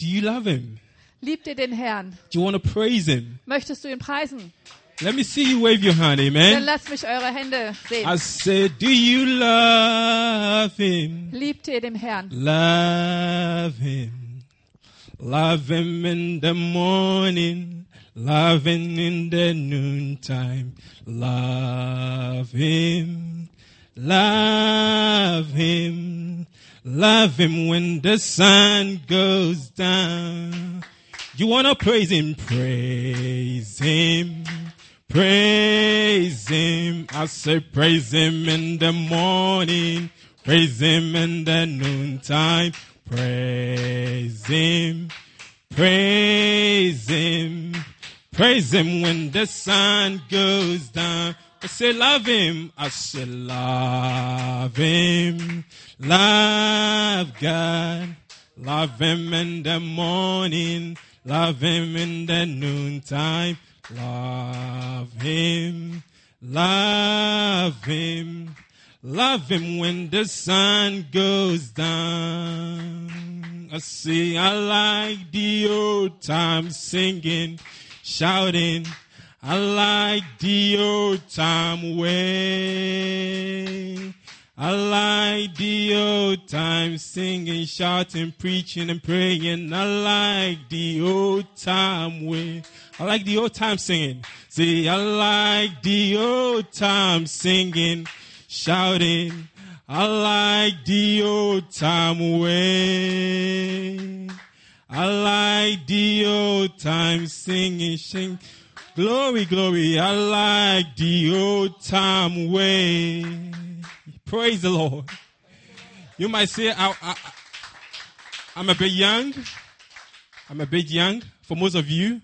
Do you love him? Liebt ihr den Herrn? Do you want to praise him? Möchtest du ihn preisen? Let me see you wave your hand, Dann amen. lasst mich eure Hände sehen. I said, do you love him? Liebt ihr den Herrn? Love him. Love him in the morning. Love him in the noontime. Love him. Love him. Love him when the sun goes down. You want to praise him? Praise him. Praise him. I say praise him in the morning. Praise him in the noontime. Praise him. Praise him. Praise him when the sun goes down. I say love him. I say love him. Love God. Love him in the morning. Love him in the noontime. Love him. Love him. Love him when the sun goes down. I see, I like the old time singing, shouting. I like the old time way. I like the old time singing, shouting, preaching and praying. I like the old time way. I like the old time singing. See, I like the old time singing, shouting. I like the old time way. I like the old time singing, sing. Glory, glory. I like the old time way. Praise the Lord. You might say, I'm a bit young. I'm a bit young for most of you.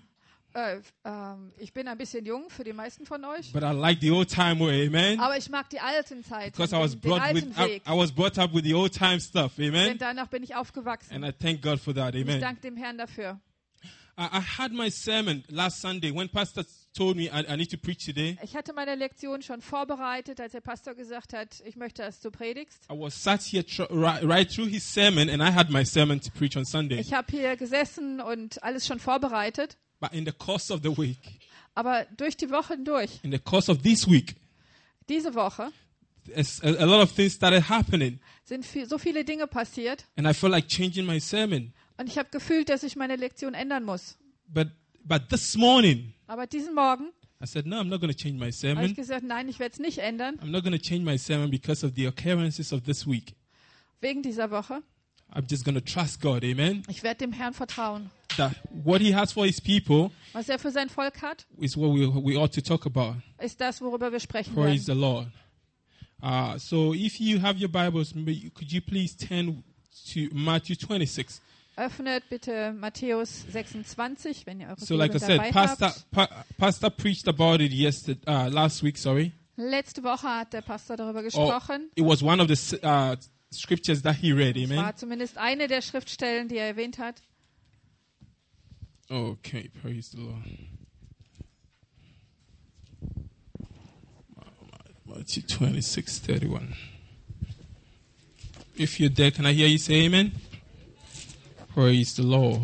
Ich bin ein bisschen jung für die meisten von euch. But I like the old time way, amen. Aber ich mag die alten Zeiten, Because I was den alten Weg. I was brought up with the old time stuff, Denn amen. danach bin ich aufgewachsen. And I thank God for that, Ich amen. danke dem Herrn dafür. I had my sermon last Sunday when Pastor told me I need to preach today. Ich hatte meine Lektion schon vorbereitet, als der Pastor gesagt hat, ich möchte, dass du predigst. I was sat here right through his sermon, and I had my sermon to preach on Sunday. Ich habe hier gesessen und alles schon vorbereitet. But in the course of the week, Aber durch die Woche hindurch, in the course of this week, diese Woche, a lot of things started happening, sind so viele Dinge passiert. and I felt like changing my sermon. Und ich habe gefühlt, dass ich meine Lektion ändern muss. But this morning, Aber diesen Morgen I said, no, I'm not going to change my habe ich sermon. gesagt, nein, ich werde es nicht ändern, I'm not going to change my sermon because of the occurrences of this week. wegen dieser Woche. I'm just going to trust God, amen. Ich werde dem Herrn vertrauen. That what he has for his people Was er für sein Volk hat, is what we ought to talk about. ist das, worüber wir sprechen Praise werden. the Lord. So if you have your Bibles, could you please turn to Matthew 26? Öffnet bitte Matthäus 26, wenn ihr eure So like I Bibel said, dabei habt. Pastor preached about it last week, sorry. Letzte Woche hat der Pastor darüber gesprochen. It was one of the scriptures that he read, Es amen. war zumindest eine der Schriftstellen, die er erwähnt hat. Okay, praise the Lord. Matthew 26:31. If you're there, can I hear you say amen? Praise the Lord.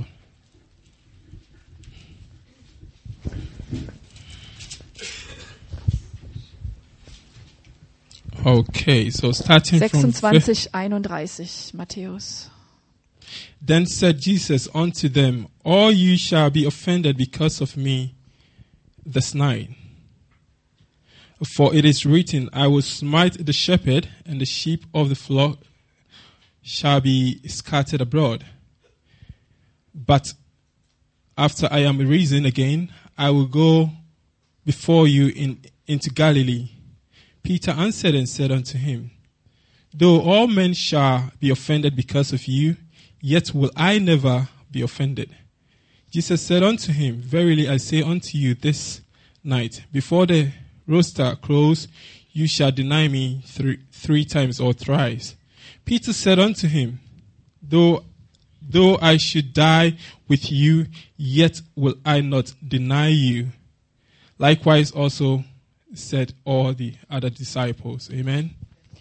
Okay, so starting from 26:31 Matthäus. Then said Jesus unto them, all you shall be offended because of me this night. For it is written, I will smite the shepherd, and the sheep of the flock shall be scattered abroad. But after I am risen again, I will go before you into Galilee. Peter answered and said unto him, though all men shall be offended because of you, yet will I never be offended. Jesus said unto him, verily I say unto you this night, before the rooster crows, you shall deny me three times or thrice. Peter said unto him, though I should die with you, yet will I not deny you. Likewise also said all the other disciples. Amen.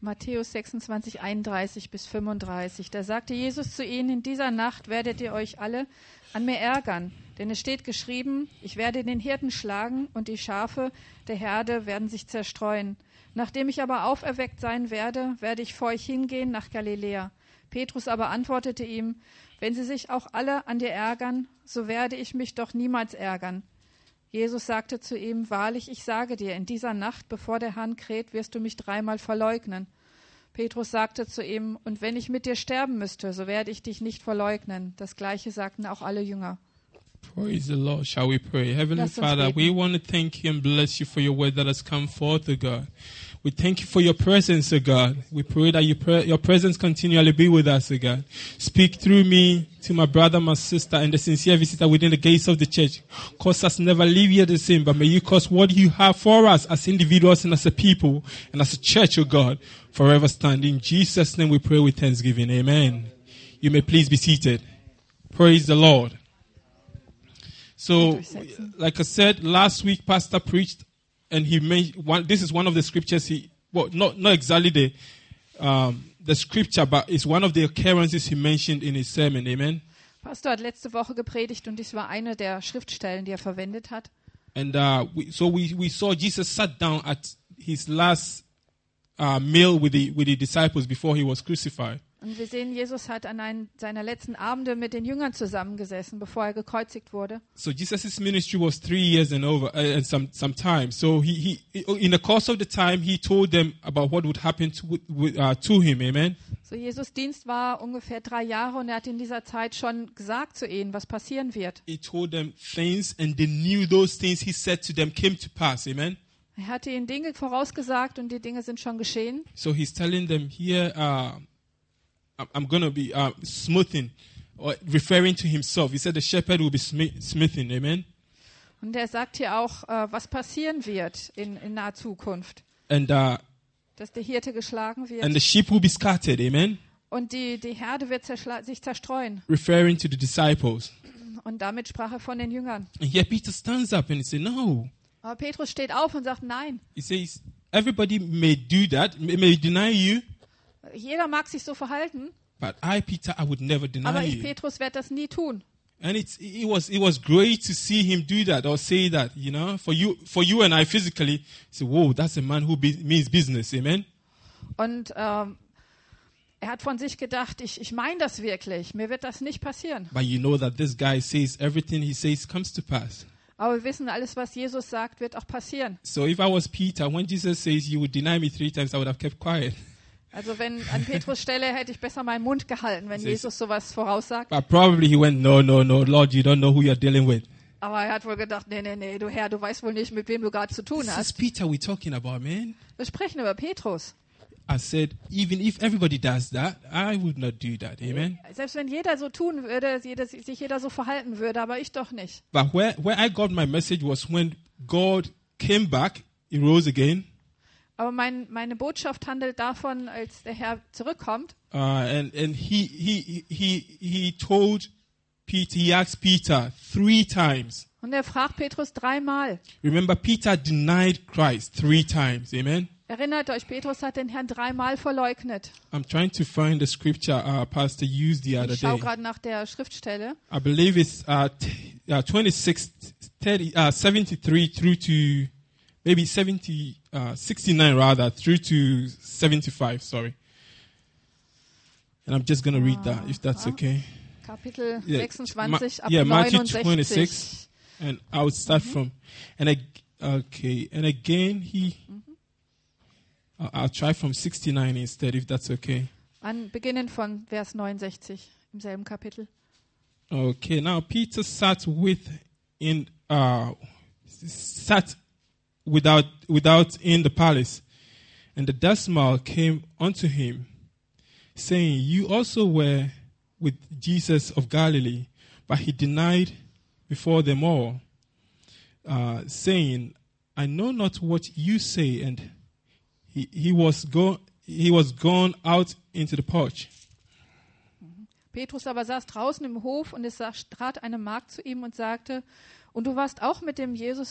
Matthäus 26, 31 bis 35. Da sagte Jesus zu ihnen, in dieser Nacht werdet ihr euch alle an mir ärgern. Denn es steht geschrieben, ich werde den Hirten schlagen und die Schafe der Herde werden sich zerstreuen. Nachdem ich aber auferweckt sein werde, werde ich vor euch hingehen nach Galiläa. Petrus aber antwortete ihm, wenn sie sich auch alle an dir ärgern, so werde ich mich doch niemals ärgern. Jesus sagte zu ihm, wahrlich, ich sage dir, in dieser Nacht, bevor der Hahn kräht, wirst du mich 3-mal verleugnen. Petrus sagte zu ihm, und wenn ich mit dir sterben müsste, so werde ich dich nicht verleugnen. Das Gleiche sagten auch alle Jünger. Praise the Lord. Shall we pray? Heavenly Lass uns Father, beten. we want to thank you and bless you for your word that has come forth, O God. We thank you for your presence, O God. We pray that your presence continually be with us, O God. Speak through me to my brother, my sister, and the sincere visitor within the gates of the church. Cause us never leave here the same, but may you cause what you have for us as individuals and as a people and as a church, O God, forever stand. In Jesus' name we pray with thanksgiving. Amen. You may please be seated. Praise the Lord. So, like I said, last week Pastor preached, and he made this is one of the scriptures. Not exactly the scripture, but it's one of the occurrences he mentioned in his sermon. Amen. Pastor hat letzte Woche gepredigt und dies war eine der Schriftstellen, die er verwendet hat. And we saw Jesus sat down at his last meal with the disciples before he was crucified. Und wir sehen, Jesus hat an einem seiner letzten Abende mit den Jüngern zusammengesessen, bevor er gekreuzigt wurde. So Jesus' ministry was 3 years and some time. So he in the course of the time he told them about what would happen to him. Amen. So Jesus' Dienst war ungefähr 3 Jahre und er hat in dieser Zeit schon gesagt zu ihnen, was passieren wird. He told them things, and they knew those things he said to them came to pass. Amen. Er hatte ihnen Dinge vorausgesagt und die Dinge sind schon geschehen. So he's telling them here, I'm going to be smoothing, or referring to himself. He said the shepherd will be smoothing. Amen. Und er sagt hier auch, was passieren wird in naher Zukunft. And Dass der Hirte geschlagen wird. and the sheep will be scattered. Amen. Und die Herde wird sich zerstreuen. Referring to the disciples. Und damit sprach er von den Jüngern. And here Peter stands up and he said, no. Aber Petrus steht auf und sagt, nein. He says, everybody may do that, may deny you, Jeder mag sich so verhalten, but I, Peter, I would never deny aber ich, you. Petrus, werde das nie tun. And it was great to see him do that or say that, you know, for you and I physically, say, whoa, that's a man who means business, amen. Und er hat von sich gedacht, ich meine das wirklich, mir wird das nicht passieren. But you know that this guy says everything he says comes to pass. Aber wir wissen, alles, was Jesus sagt, wird auch passieren. So if I was Peter, when Jesus says you would deny me 3 times, I would have kept quiet. Also wenn an Petrus Stelle hätte ich besser meinen Mund gehalten, wenn Jesus sowas voraussagt. But probably he went, no, Lord, you don't know who you're dealing with. Aber er hat wohl gedacht, nee, du Herr, du weißt wohl nicht, mit wem du gerade zu tun This is hast. Peter we're talking about, man. Wir sprechen über Petrus. I said, even if everybody does that, I would not do that, amen. Selbst wenn jeder so tun würde, sich jeder so verhalten würde, aber ich doch nicht. But where I got my message was when God came back, he rose again. Aber meine Botschaft handelt davon, als der Herr zurückkommt. And he told Peter, he asked Peter 3 times. Und er fragt Petrus 3-mal. Remember, Peter denied Christ 3 times, amen. Erinnert euch, Petrus hat den Herrn 3-mal verleugnet. I'm trying to find the scripture Pastor used the other Ich schaue day. gerade nach der Schriftstelle. I believe it's 73 through to maybe 69 rather, through to 75, sorry. And I'm just going to read that, if that's okay. Kapitel Yeah, 26 ab Matthew 69. 26. And I would start from, and again I'll try from 69 instead, if that's okay. Beginnen von Vers 69 im selben Kapitel. Okay, now Peter sat without in the palace, and the decimal came unto him, saying, you also were with Jesus of Galilee. But he denied before them all, saying, I know not what you say. And he was gone out into the porch. Petrus aber saß draußen im Hof und es trat eine Magd zu ihm und sagte, und du warst auch mit dem Jesus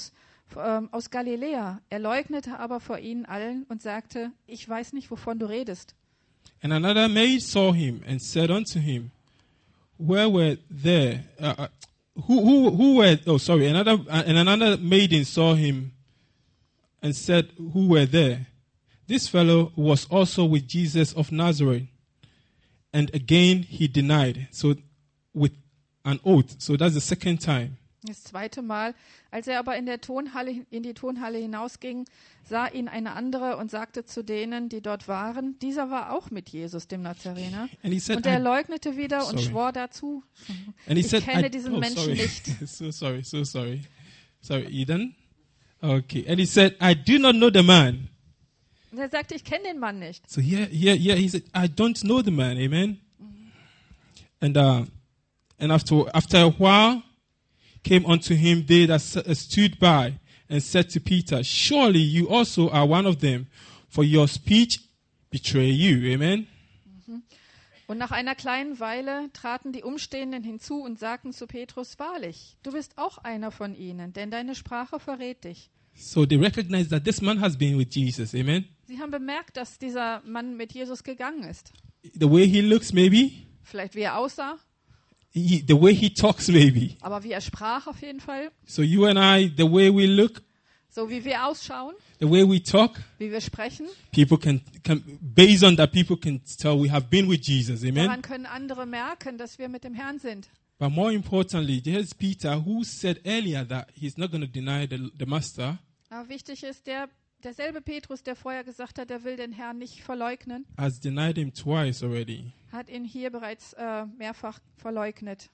aus Galiläa. Er leugnete aber vor ihnen allen und sagte, ich weiß nicht, wovon du redest. And another maid saw him and said unto him, where were there? Who were? Oh, sorry. Another maiden saw him and said, who were there? This fellow was also with Jesus of Nazareth. And again he denied. So with an oath. So that's the second time. Das zweite Mal, als er aber in die Tonhalle hinausging, sah ihn eine andere und sagte zu denen, die dort waren, dieser war auch mit Jesus, dem Nazarener. And he said, Und er leugnete wieder und schwor dazu, ich kenne diesen Menschen nicht. So sorry. Sorry, Eden. Okay. And he said, I do not know the man. Und er sagte, ich kenne den Mann nicht. So here, he said, I don't know the man. Amen. And after a while, came unto him they that stood by and said to Peter, surely you also are one of them, for your speech betray you. Amen. Und nach einer kleinen Weile traten die Umstehenden hinzu und sagten zu Petrus, wahrlich, du bist auch einer von ihnen, denn deine Sprache verrät dich. So they recognized that this man has been with Jesus. Amen. Sie haben bemerkt, dass dieser Mann mit Jesus gegangen ist. The way he looks, maybe. Vielleicht wie er aussah, The way he talks, maybe. aber wie er sprach auf jeden Fall. So you and I, the way we look, So wie wir ausschauen, the way we talk, wie wir sprechen, people can based on that, people can tell we have been with Jesus. Amen. daran können andere merken, dass wir mit dem Herrn sind. But more importantly, there's Peter who said earlier that he's not going to deny the master. Aber wichtig ist, derselbe Petrus, der vorher gesagt hat, er will den Herrn nicht verleugnen, Has denied him twice already. hat ihn hier bereits mehrfach verleugnet.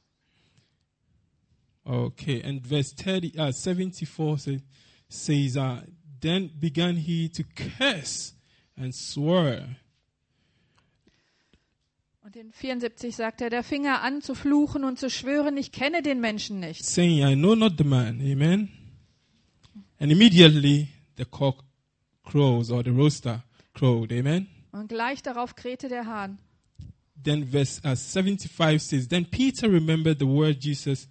Okay, and verse 74 says, then began he to curse and swear. Und in 74 sagt er, da fing er an zu fluchen und zu schwören, ich kenne den Menschen nicht. Saying, I know not the man. Amen. And immediately the cock crows, or the rooster crowed. Amen. Und gleich darauf krähte der Hahn. Then verse 75 says, then Peter remembered the words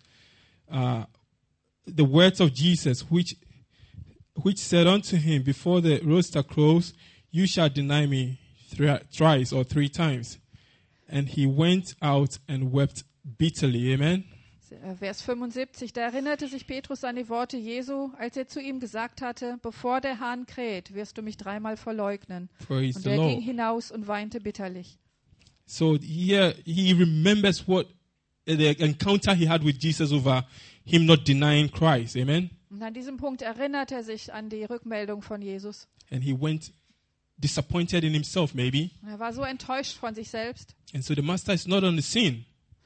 of Jesus, which said unto him, before the rooster crows, you shall deny me thrice or three times. And he went out and wept bitterly. Amen. Vers 75, da erinnerte sich Petrus an die Worte Jesu, als er zu ihm gesagt hatte, bevor der Hahn kräht, wirst du mich dreimal verleugnen. Praise Und the er ging Lord. hinaus und weinte bitterlich. So here he remembers what the encounter he had with Jesus over him not denying Christ. Amen. Und an diesem Punkt erinnert er sich an die Rückmeldung von Jesus. And he went disappointed in himself, maybe. Er war so enttäuscht von sich selbst. And so the master is not on the scene.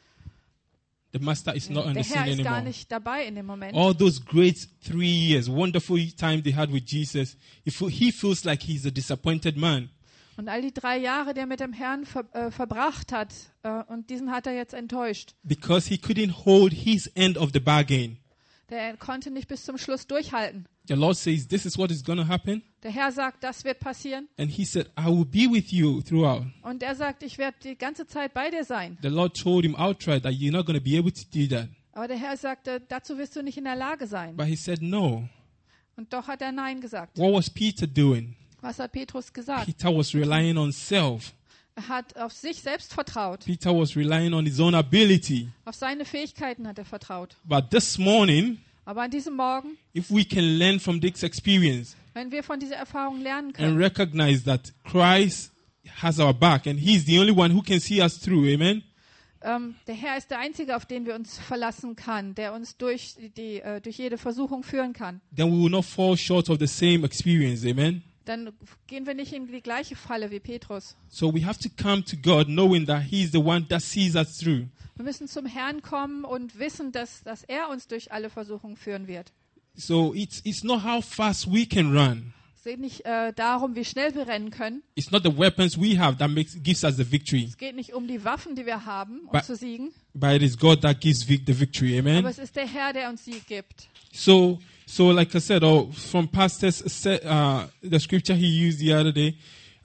The master is not on Der the Herr scene ist gar anymore. nicht dabei in dem Moment. All those great 3 years, wonderful time they had with Jesus, he feels like he's a disappointed man. Und all die 3 Jahre, die er mit dem Herrn verbracht hat, und diesen hat er jetzt enttäuscht. Because he couldn't hold his end of the bargain. Der konnte nicht bis zum Schluss durchhalten. The Lord says, this is what is going to happen. Der Herr sagt, das wird passieren. And he said, I will be with you throughout. Und er sagt, ich werde die ganze Zeit bei dir sein. The Lord told him outright that you're not going to be able to do that. Aber der Herr sagte, dazu wirst du nicht in der Lage sein. But he said, no. Und doch hat er Nein gesagt. What was Peter doing? Was hat Petrus gesagt? Peter was relying on self. Er hat auf sich selbst vertraut. Peter was relying on his own ability. Auf seine Fähigkeiten hat er vertraut. But this morning, Aber an diesem Morgen, if we can learn from this experience wenn wir von dieser Erfahrung lernen and können recognize that Christ has our back and he's the only one who can see us through, amen? Der Herr ist der Einzige, auf den wir uns verlassen können, der uns durch jede Versuchung führen kann. Then we will not fall short of the same experience, amen? Dann gehen wir nicht in die gleiche Falle wie Petrus. So we have to come to God knowing that he's the one that sees us through. Wir müssen zum Herrn kommen und wissen, dass er uns durch alle Versuchungen führen wird. So it's not how fast we can run. Es geht nicht darum, wie schnell wir rennen können. It's not the weapons we have that gives us the victory. Es geht nicht um die Waffen, die wir haben, um But- zu siegen. But it is God that gives the victory, Aber amen? es ist der Herr, der uns Sieg gibt. So like I said, from Pastor's the scripture he used the other day,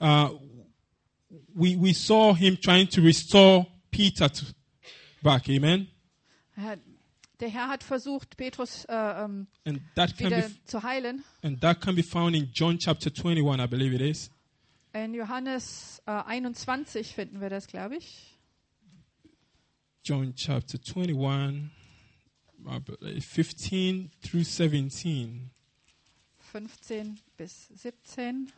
we saw him trying to restore Peter back, amen? Der Herr hat versucht, Petrus And that can wieder be zu heilen. found in John chapter 21, I believe it is. In Johannes 21 finden wir das, glaube ich. John chapter 21, I believe, 15 through 17. 15 bis 17.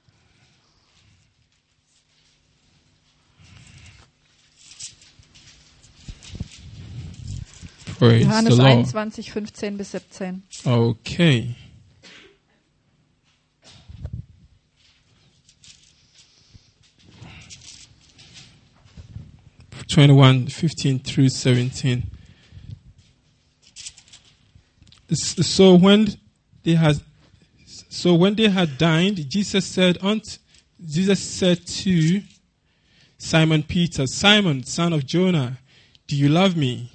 Praise the Johannes Lord. 21, 15 bis 17. Okay. (21:15 through 17). So when they had dined, Jesus said to Simon Peter, "Simon, son of Jonah, do you love me?"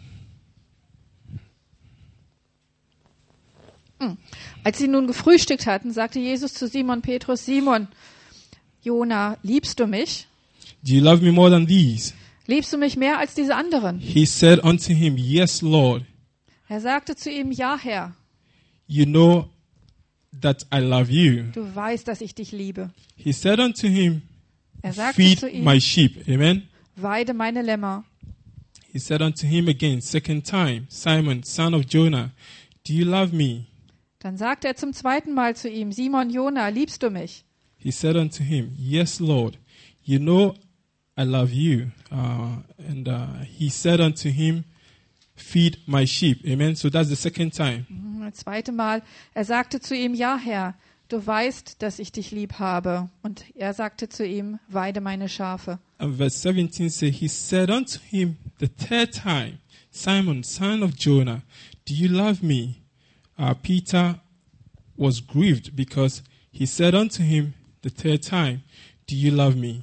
Als sie nun gefrühstückt hatten, sagte Jesus zu Simon Petrus: Simon, Jona, liebst du mich? Do you love me more than these? Liebst du mich mehr als diese anderen? He said unto him, "Yes, Lord. Er sagte zu ihm: Ja, Herr, You know that I love you." du weißt, dass ich dich liebe. He said unto him, Er sagte "Feed zu ihm: my sheep." Amen. Weide meine Lämmer. He said unto him again, second time, "Simon, son of Jonah, do you love me?" Dann sagte er zum zweiten Mal zu ihm: Simon, Jona, liebst du mich? He said unto him, "Yes, Lord. You know I love you." He said unto him, "Feed my sheep." Amen. So that's the second time. Das zweite Mal, er sagte zu ihm: Ja, Herr, du weißt, dass ich dich lieb habe. Und er sagte zu ihm: Weide meine Schafe. And verse 17 says, he said unto him the third time, "Simon, son of Jonah, do you love me?" Peter was grieved because he said unto him the third time, "Do you love me?"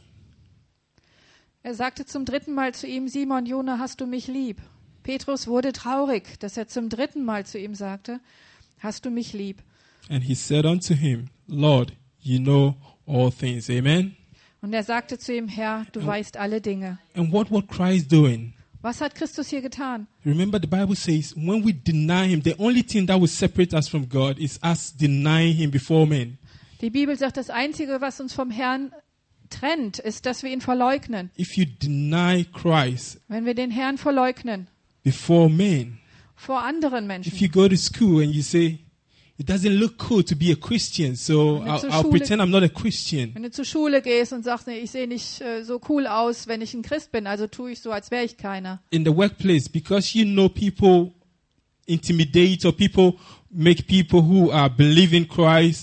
Er sagte zum dritten Mal zu ihm: Simon, Jona, hast du mich lieb? Petrus wurde traurig, dass er zum dritten Mal zu ihm sagte: Hast du mich lieb? And he said unto him, "Lord, you know all things." Amen. Und er sagte zu ihm: Herr, du weißt alle Dinge. And what Christ doing? Was hat Christus hier getan? Remember, the Bible says when we deny him, the only thing that will separate us from God is us denying him before men. Die Bibel sagt, das Einzige, was uns vom Herrn trennt, ist, dass wir ihn verleugnen. If you deny Christ Wenn wir den Herrn verleugnen before men, vor anderen if Menschen. you go to school and you say, "It doesn't look cool to be a Christian, so Wenn du zur I'll Schule- pretend I'm not a Christian." Wenn du zur Schule gehst und sagst, nee, ich sehe nicht so cool aus, wenn ich ein Christ bin, also tue ich so, als wäre ich keiner. In the workplace, because you know people intimidate or people make people who are believing Christ,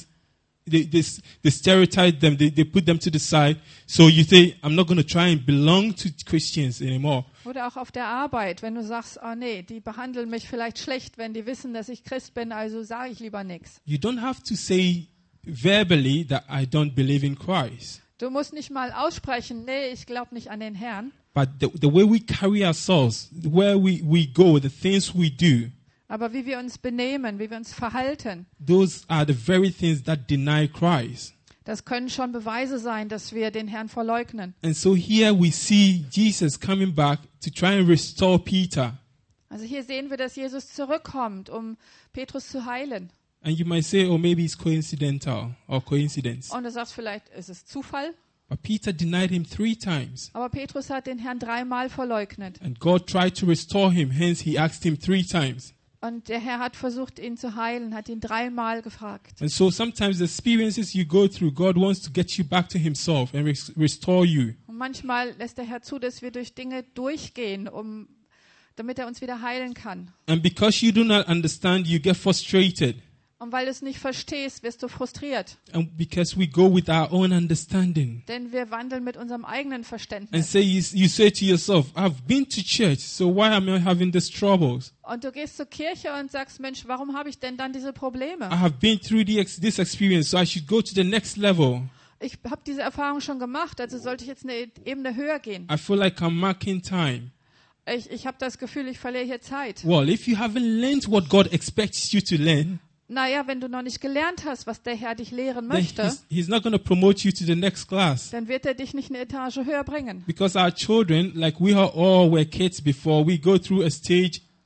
they stereotype them, they put them to the side. So you say, "I'm not going to try and belong to Christians anymore." Oder auch auf der Arbeit, wenn du sagst, oh nee, die behandeln mich vielleicht schlecht, wenn die wissen, dass ich Christ bin, also sage ich lieber nichts. You don't have to say verbally that I don't believe in Christ. Du musst nicht mal aussprechen, nee, ich glaube nicht an den Herrn. But the way we carry ourselves, where we go, the things we do, Aber wie wir uns benehmen, wie wir uns verhalten, those are the very things that deny Christ. das können schon Beweise sein, dass wir den Herrn verleugnen. And so here we see Jesus coming back to try and restore Peter. Also hier sehen wir, dass Jesus zurückkommt, um Petrus zu heilen. And you might say, "Oh, maybe it's coincidental or coincidence." Und du sagst vielleicht, ist es Zufall? But Peter denied him 3 times. Aber Petrus hat den Herrn 3-mal verleugnet. And God tried to restore him, hence he asked him 3 times. Und der Herr hat versucht, ihn zu heilen, hat ihn 3-mal gefragt. And so sometimes the experiences you go through, God wants to get you back to himself and restore you. Und manchmal lässt der Herr zu, dass wir durch Dinge durchgehen, damit er uns wieder heilen kann. And because you do not understand, you get frustrated. Und weil du es nicht verstehst, wirst du frustriert. And because we go with our own understanding. Denn wir wandeln mit unserem eigenen And Verständnis. say you say to yourself, "I've been to church, so why am I having these troubles? Und du gehst zur Kirche und sagst, Mensch, warum habe ich denn dann diese Probleme? I have been through this experience, so I should go to the next level. Ich habe diese Erfahrung schon gemacht, also sollte ich jetzt eine Ebene höher gehen. I feel like I'm marking time." Ich habe das Gefühl, ich verliere hier Zeit. Well, if you haven't learned what God expects you to learn, Naja, wenn du noch nicht gelernt hast, was der Herr dich lehren then möchte, he's not going to promote you to the next class. dann wird er dich nicht eine Etage höher bringen. Because our children, like we are all were kids before, we go through a stage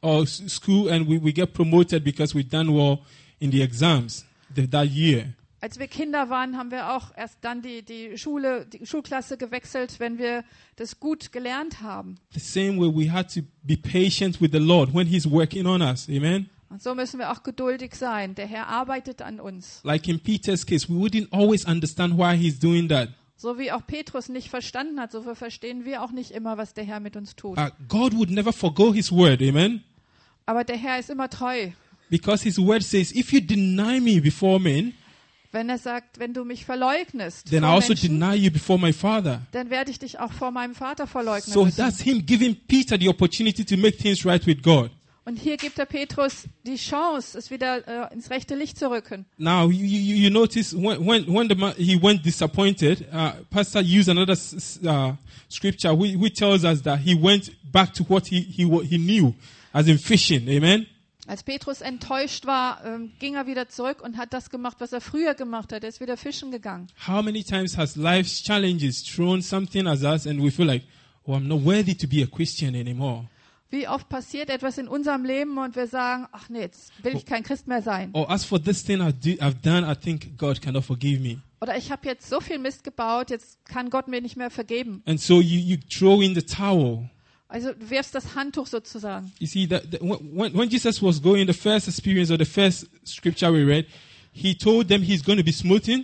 or school and we get promoted because we've done well in the exams that year. Als wir Kinder waren, haben wir auch erst dann die Schulklasse gewechselt, wenn wir das gut gelernt haben. The same way we had to be patient with the Lord when He's working on us. Amen. Und so müssen wir auch geduldig sein. Der Herr arbeitet an uns. Like in Peter's case, we wouldn't always understand why He's doing that. So wie auch Petrus nicht verstanden hat, so verstehen wir auch nicht immer, was der Herr mit uns tut. God would never forgo His word. Amen. Aber der Herr ist immer treu. Because His word says, if you deny me before men, Wenn er sagt, wenn du mich verleugnest then I vor also Menschen, deny you before my Father. dann werde ich dich auch vor meinem Vater verleugnen So müssen. that's Him giving Peter the opportunity to make things right with God. Und hier gibt der Petrus die Chance, es wieder ins rechte Licht zu rücken. Now you notice when the man, he went disappointed, Pastor used another scripture which tells us that he went back to what he knew, as in fishing. Amen. Als Petrus enttäuscht war, ging er wieder zurück und hat das gemacht, was er früher gemacht hat. Er ist wieder fischen gegangen. How many times has life's challenges thrown something at us and we feel like, oh, I'm not worthy to be a Christian anymore? Wie oft passiert etwas in unserem Leben und wir sagen, ach nee, jetzt will ich kein Christ mehr sein. Or as for this thing I've done, I think God cannot forgive me. Oder ich habe jetzt so viel Mist gebaut, jetzt kann Gott mir nicht mehr vergeben. And so you throw in the towel. Also du wirfst das Handtuch sozusagen. You see, when Jesus was going, the first experience or the first scripture we read, He told them He's going to be smitten.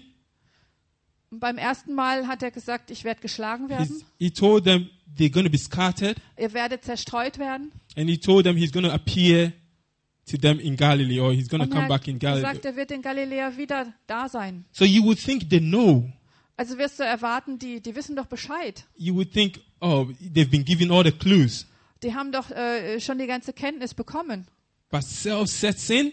Und beim ersten Mal hat er gesagt, ich werde geschlagen werden. He told them they're going to be scattered. Ihr werdet zerstreut werden. And He told them He's going to appear to them in Galilee, or He's going to Und come er back in hat Galilee. gesagt, er wird in Galiläa wieder da sein. So you would think they know. Also wirst du erwarten, die wissen doch Bescheid. You would think, oh, they've been given all the clues. Die haben doch schon die ganze Kenntnis bekommen. But self sets in.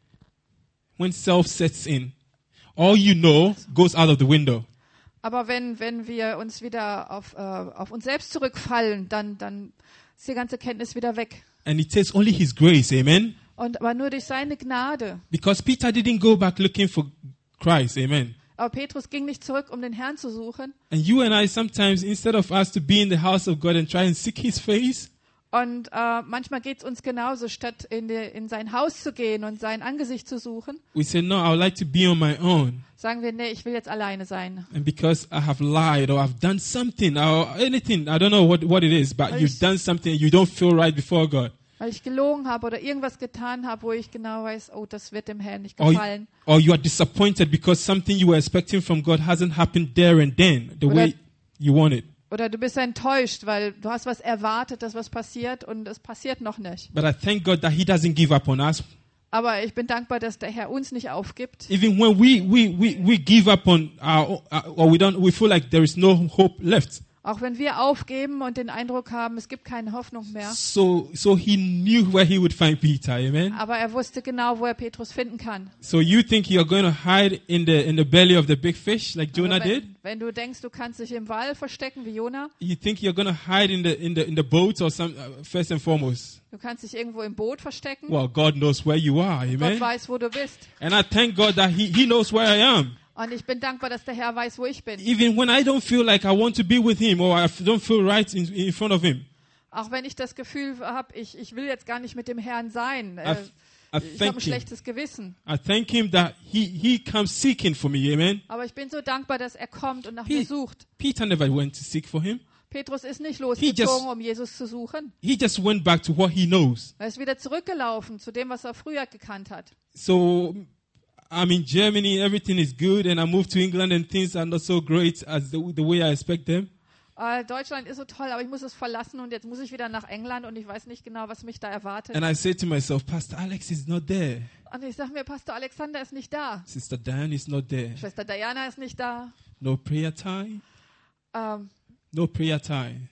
When self sets in, all you know goes out of the window. Aber wenn wir uns wieder auf uns selbst zurückfallen, dann ist die ganze Kenntnis wieder weg. And it takes only His grace, amen? Aber nur durch seine Gnade. Because Peter didn't go back looking for Christ, amen? Aber Petrus ging nicht zurück, um den Herrn zu suchen. And you and I sometimes, instead of us to be in the house of God and try and seek His face, Und manchmal geht es uns genauso, statt in sein Haus zu gehen und sein Angesicht zu suchen, we say, no, I would like to be on my own. sagen wir, nee, ich will jetzt alleine sein. And because I have lied or I've done something or anything, I don't know what it is, but you've done something and you don't feel right before God. Weil ich gelogen habe oder irgendwas getan habe, wo ich genau weiß, oh, das wird dem Herrn nicht Or gefallen. you are disappointed because something you were expecting from God hasn't happened there and then, the way you want it. Oder du bist enttäuscht, weil du hast was erwartet, dass was passiert und es passiert noch nicht. But I thank God that He doesn't give up on us. Aber ich bin dankbar, dass der Herr uns nicht aufgibt. Even when we give up on or we feel like there is no hope left. Auch wenn wir aufgeben und den Eindruck haben, es gibt keine Hoffnung mehr. So He knew where He would find Peter, amen. Aber er wusste genau, wo er Petrus finden kann. So you think you're going to hide in the belly of the big fish like Jonah Aber did? wenn du denkst, du kannst dich im Wal verstecken wie Jona, You think you're going to hide in the boat or some first and foremost? du kannst dich irgendwo im Boot verstecken. Well, God knows where you are, Gott amen. weiß, wo du bist. And I thank God that He knows where I am. Und ich bin dankbar, dass der Herr weiß, wo ich bin. Even when I don't feel like I want to be with Him or I don't feel right in front of Him. Auch wenn ich das Gefühl habe, ich will jetzt gar nicht mit dem Herrn sein. I Ich habe thank ein Him. schlechtes Gewissen. I thank Him that He comes seeking for me, amen. Aber ich bin so dankbar, dass er kommt und nach He- mir sucht. Peter never went to seek for Him. Petrus ist nicht He losgezogen, just- um Jesus zu suchen. He just went back to what he knows. Er ist wieder zurückgelaufen zu dem, was er früher gekannt hat. So I'm in Germany, everything is good, and I moved to England and things are not so great as the way I expect them. Deutschland ist so toll, aber ich muss es verlassen und jetzt muss ich wieder nach England und ich weiß nicht genau, was mich da erwartet. And I say to myself, Pastor Alex is not there. Und ich sage mir, Pastor Alexander ist nicht da. Sister Diane is not there. Schwester Diana ist nicht da. No prayer time. Ähm, No prayer time.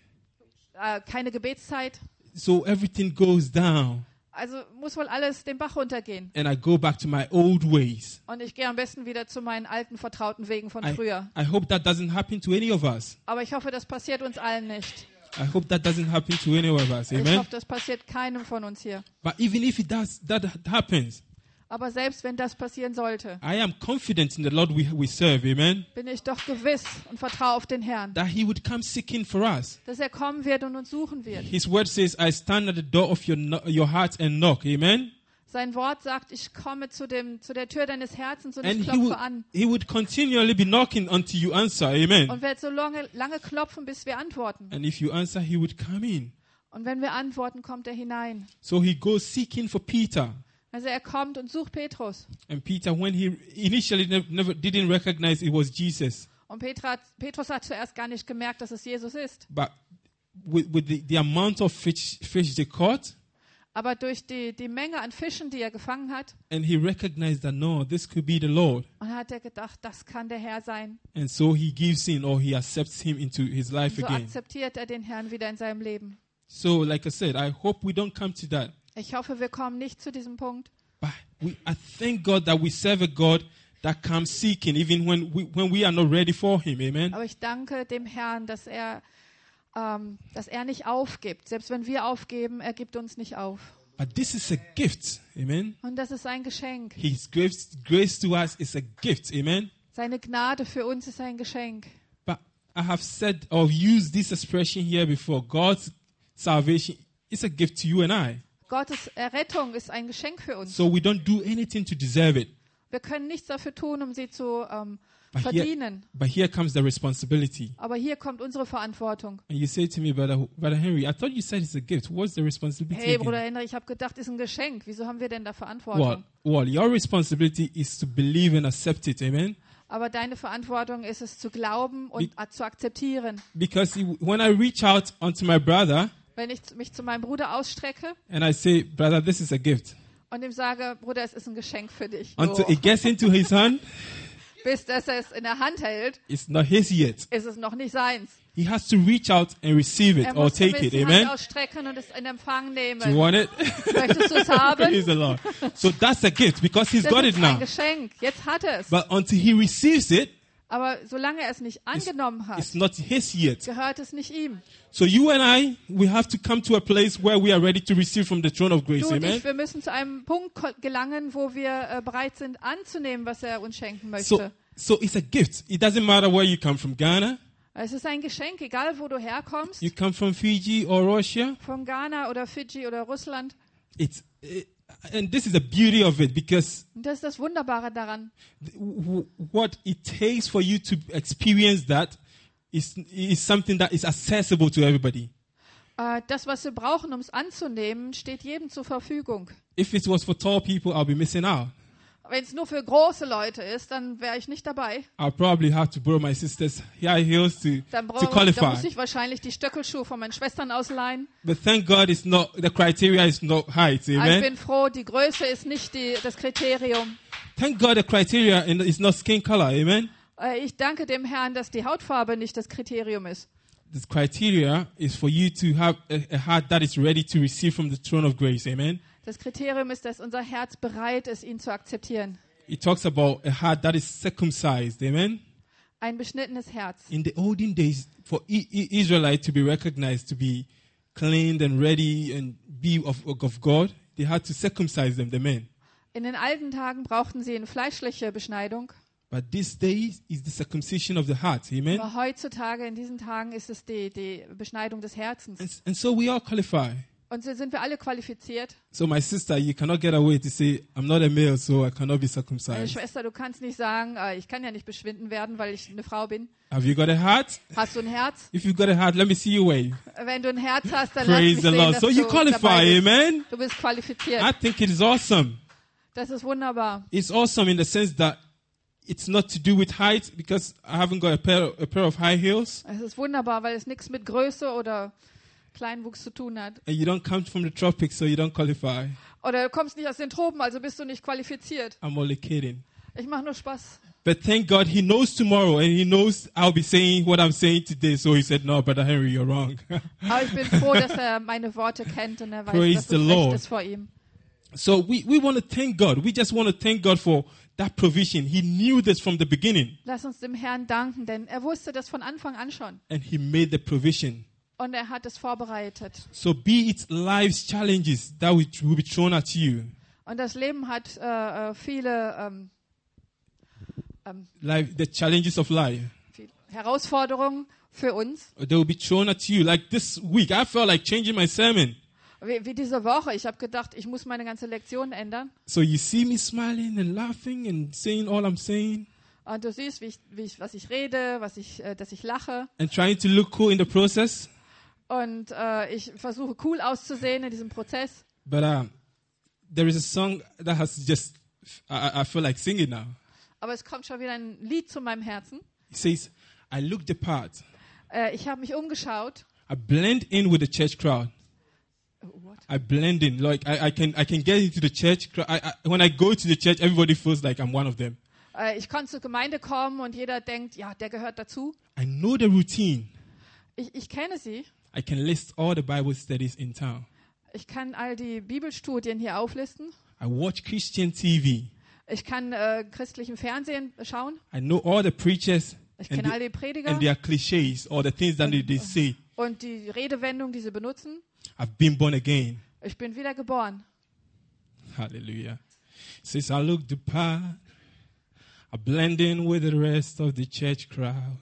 keine Gebetszeit. So everything goes down. Also muss wohl alles den Bach runtergehen. And I go back to my old ways. Und ich gehe am besten wieder zu meinen alten, vertrauten Wegen von I früher. hope that doesn't happen to any of us. Aber ich hoffe, das passiert uns allen nicht. I hope that doesn't happen to any of us. Ich Amen. hoffe, das passiert keinem von uns hier. But even if that happens, Aber selbst wenn das passieren sollte, I am confident in the Lord we serve, amen, bin ich doch gewiss und vertraue auf den Herrn, that He would come seeking for us. dass er kommen wird und uns suchen wird. His word says, I stand at the door of your heart and knock, amen. Sein Wort sagt, ich komme zu der Tür deines Herzens und And ich klopfe an. he would continually be knocking until you answer, amen. Und werde so lange klopfen, bis wir antworten. And if you answer, He would come in. Und wenn wir antworten, kommt er hinein. So He goes seeking for Peter. Also er kommt und sucht Petrus. And Peter, when he initially never didn't recognize it was Jesus, Und Petrus hat zuerst gar nicht gemerkt, dass es Jesus ist. but with the amount of fish they caught, Aber durch die Menge an Fischen, die er gefangen hat, and he recognized that no, this could be the Lord. und hat er gedacht, das kann der Herr sein. And so he gives in, or he accepts him into his life So again. akzeptiert er den Herrn wieder in seinem Leben. So, like I said, I hope we don't come to that. Ich hoffe, wir kommen nicht zu diesem Punkt. But I thank God that we serve a God that comes seeking, even when we are not ready for Him. Amen. Aber ich danke dem Herrn, dass er nicht aufgibt. Selbst wenn wir aufgeben, er gibt uns nicht auf. But this is a gift. Amen. Und das ist ein Geschenk. His grace to us is a gift. Amen. Seine Gnade für uns ist ein Geschenk. But I have said or used this expression here before. God's salvation is a gift to you and I. Gottes Errettung ist ein Geschenk für uns. So we don't do anything to deserve it. Wir können nichts dafür tun, um sie zu verdienen. But here comes the responsibility. Aber hier kommt unsere Verantwortung. And you say to me, Brother Henry, I thought you said it's a gift. What's the responsibility? Hey, again? Bruder Henry, ich habe gedacht, ist ein Geschenk. Wieso haben wir denn da Verantwortung? Well, your responsibility is to believe and accept it. Amen. Aber deine Verantwortung ist es, zu glauben und zu akzeptieren. Because when I reach out onto my brother Wenn ich mich zu meinem Bruder ausstrecke and I say, brother, this is a gift, und ihm sage, Bruder, es ist ein Geschenk für dich. until it gets into his hand, Bis dass er es in der Hand hält, it's not his yet. ist es noch nicht seins. He has to reach out and receive it Er or muss take it. die Hand Amen. ausstrecken und es in Empfang Do you nehmen. want it? Möchtest du es haben? Praise the Lord. So that's a gift because he's Das got ist it ein now. Geschenk. Jetzt hat er es. But until he receives it, Aber solange er es nicht angenommen hat, it's not his yet. gehört es nicht ihm. So you and I, we have to come to a place where we are ready to receive from the throne of grace. Du und Amen. ich, wir müssen zu einem Punkt gelangen, wo wir bereit sind anzunehmen, was er uns schenken So, möchte. so it's a gift. It doesn't matter where you come from, Ghana, Es ist ein Geschenk, egal wo du herkommst, you come from Fiji or Russia. von Ghana oder Fidschi oder Russland. And this is the beauty of it because Und das ist das Wunderbare daran. what it takes for you to experience that is something that is accessible to everybody. Das, was wir brauchen, um es anzunehmen, steht jedem zur Verfügung. If it was for tall people, I'll be missing out. Wenn es nur für große Leute ist, dann wäre ich nicht dabei. I'll probably have to borrow my sister's high heels Dann to muss qualify. ich wahrscheinlich die Stöckelschuhe von meinen Schwestern ausleihen. But thank God it's not, the criteria is not height. Aber ich Amen. bin froh, die Größe ist nicht das Kriterium. Thank God the criteria is not skin color. Amen. Ich danke dem Herrn, dass die Hautfarbe nicht das Kriterium ist. This criteria is for you to have a heart that is ready to receive from the throne of grace. Amen. Das Kriterium ist, dass unser Herz bereit ist, ihn zu akzeptieren. It talks about a heart that is circumcised. Amen. Ein beschnittenes Herz. In the olden days, for Israelite to be recognized, to be cleaned and ready and be of God, they had to circumcise them, the men. In den alten Tagen brauchten sie eine fleischliche Beschneidung. But these days is the circumcision of the heart. Amen. Aber heutzutage, in diesen Tagen, ist es die Beschneidung des Herzens. And so we all qualify. Und so sind wir alle qualifiziert. So my sister, you cannot get away to say, I'm not a male, so I cannot be Meine circumcised. Schwester, du kannst nicht sagen, ich kann ja nicht beschnitten werden, weil ich eine Frau bin. Have you got a heart? Hast du ein Herz? If you've got a heart, let me see you wave. Wenn du ein Herz hast, dann lass Praise mich the sehen, Lord. dass So you du qualify, dabei bist. amen? Du bist qualifiziert. I think it is awesome. Das ist wunderbar. It's awesome in the sense that it's not to do with height because I haven't got a pair of high heels. Es ist wunderbar, weil es nichts mit Größe oder Kleinwuchs zu tun hat. And you don't come from the tropics, so you don't qualify. Oder du kommst nicht aus den Tropen, also bist du nicht qualifiziert. I'm only kidding. Ich mache nur Spaß. But thank God he knows tomorrow and he knows I'll be saying what I'm saying today. So he said, no, Brother Henry, you're wrong. Aber ich bin froh, dass er meine Worte kennt und er weiß, Praise dass the es Lord. recht ist vor ihm. So we want to thank God. We just want to thank God for that provision. He knew this from the beginning Lass uns dem Herrn danken, denn er wusste das von Anfang an schon. and he made the provision. Und er hat es vorbereitet. So be it life's challenges that will be thrown at you. Und das Leben hat viele Like the challenges of life. Herausforderungen für uns. They will be thrown at you. Like this week, I felt like changing my sermon. Wie diese Woche. Ich habe gedacht, ich muss meine ganze Lektion ändern. So you see me smiling and laughing and saying all I'm saying. Und du siehst, was ich rede, dass ich lache. And trying to look cool in the process. Und ich versuche cool auszusehen in diesem Prozess. But there is a song that has just, I feel like singing now. Aber es kommt schon wieder ein Lied zu meinem Herzen. It says, I look the part. Ich habe mich umgeschaut. I blend in with the church crowd. What? I blend in. Like I can get into the church. When I go to the church, everybody feels like I'm one of them. Ich kann zur Gemeinde kommen und jeder denkt, ja, der gehört dazu. I know the routine. Ich kenne sie. I can list all the Bible studies in town. Ich kann all die Bibelstudien hier auflisten. I watch Christian TV. Ich kann christlichen Fernsehen schauen. I know all the preachers Ich and, kenne all die Prediger and their cliches or the things that they say. und die Redewendung, die sie benutzen. I've been born again. Ich bin wieder geboren. Hallelujah. It says, I look the part. I blend in with the rest of the church crowd.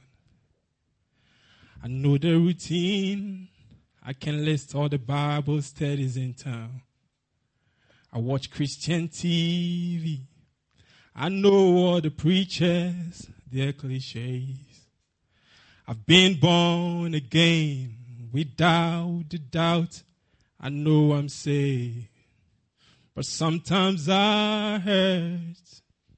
I know the routine. I can list all the Bible studies in town. I watch Christian TV. I know all the preachers, their cliches. I've been born again without a doubt. I know I'm saved. But sometimes I hurt.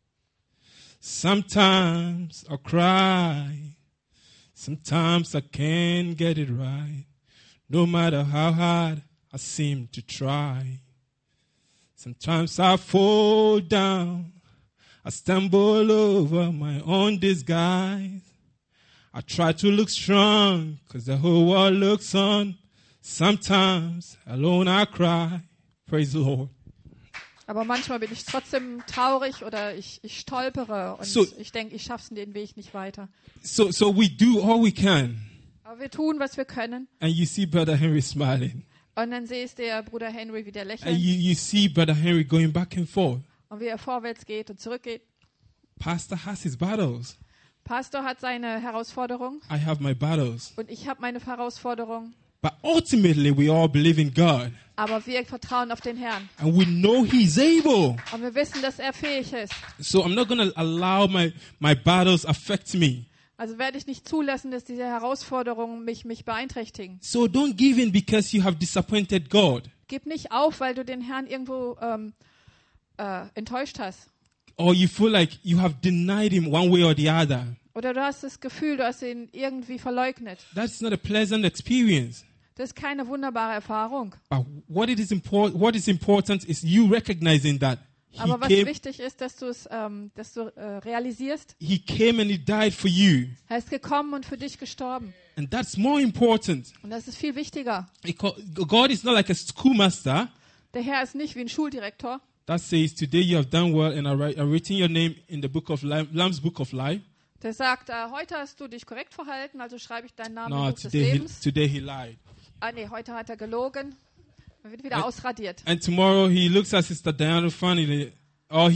Sometimes I cry. Sometimes I can't get it right. No matter how hard I seem to try. Sometimes I fall down. I stumble over my own disguise. I try to look strong, 'cause the whole world looks on. Sometimes alone I cry. Praise the Lord. Aber manchmal bin ich trotzdem traurig oder ich stolpere und So- ich denke, ich schaffe den Weg nicht weiter. So we do all we can. Aber wir tun, was wir können. And you see Brother Henry smiling. Und dann siehst du der Bruder Henry wieder And lächeln you see Brother Henry going back and forth. und wie er vorwärts geht und zurückgeht. Pastor has his battles. Pastor hat seine Herausforderung I have my battles. und ich habe meine Herausforderung. But ultimately, we all believe in God. Aber wir vertrauen auf den Herrn. And we know He's able. Und wir wissen, dass er fähig ist. So I'm not going to allow my battles affect me. Also werde ich nicht zulassen, dass diese Herausforderungen mich beeinträchtigen. So don't give in because you have disappointed God. Gib nicht auf, weil du den Herrn irgendwo enttäuscht hast. Or you feel like you have denied Him one way or the other. Oder du hast das Gefühl, du hast ihn irgendwie verleugnet. That's not a pleasant experience. Das ist keine wunderbare Erfahrung. But what is important is you recognizing that Aber was He wichtig ist, dass du es realisierst, came and He died for you. er ist gekommen und für dich gestorben. And that's more important. Und das ist viel wichtiger. Because God is not like a schoolmaster Der Herr ist nicht wie ein Schuldirektor, that says, today you have done well and I've written your name in the book of life, Lamb's book of life. der sagt, heute hast du dich korrekt verhalten, also schreibe ich deinen Namen No, im Buch des today Lebens. today he lied. Heute hat er gelogen. Er wird wieder ausradiert. And tomorrow he looks at Sister Diana funny, or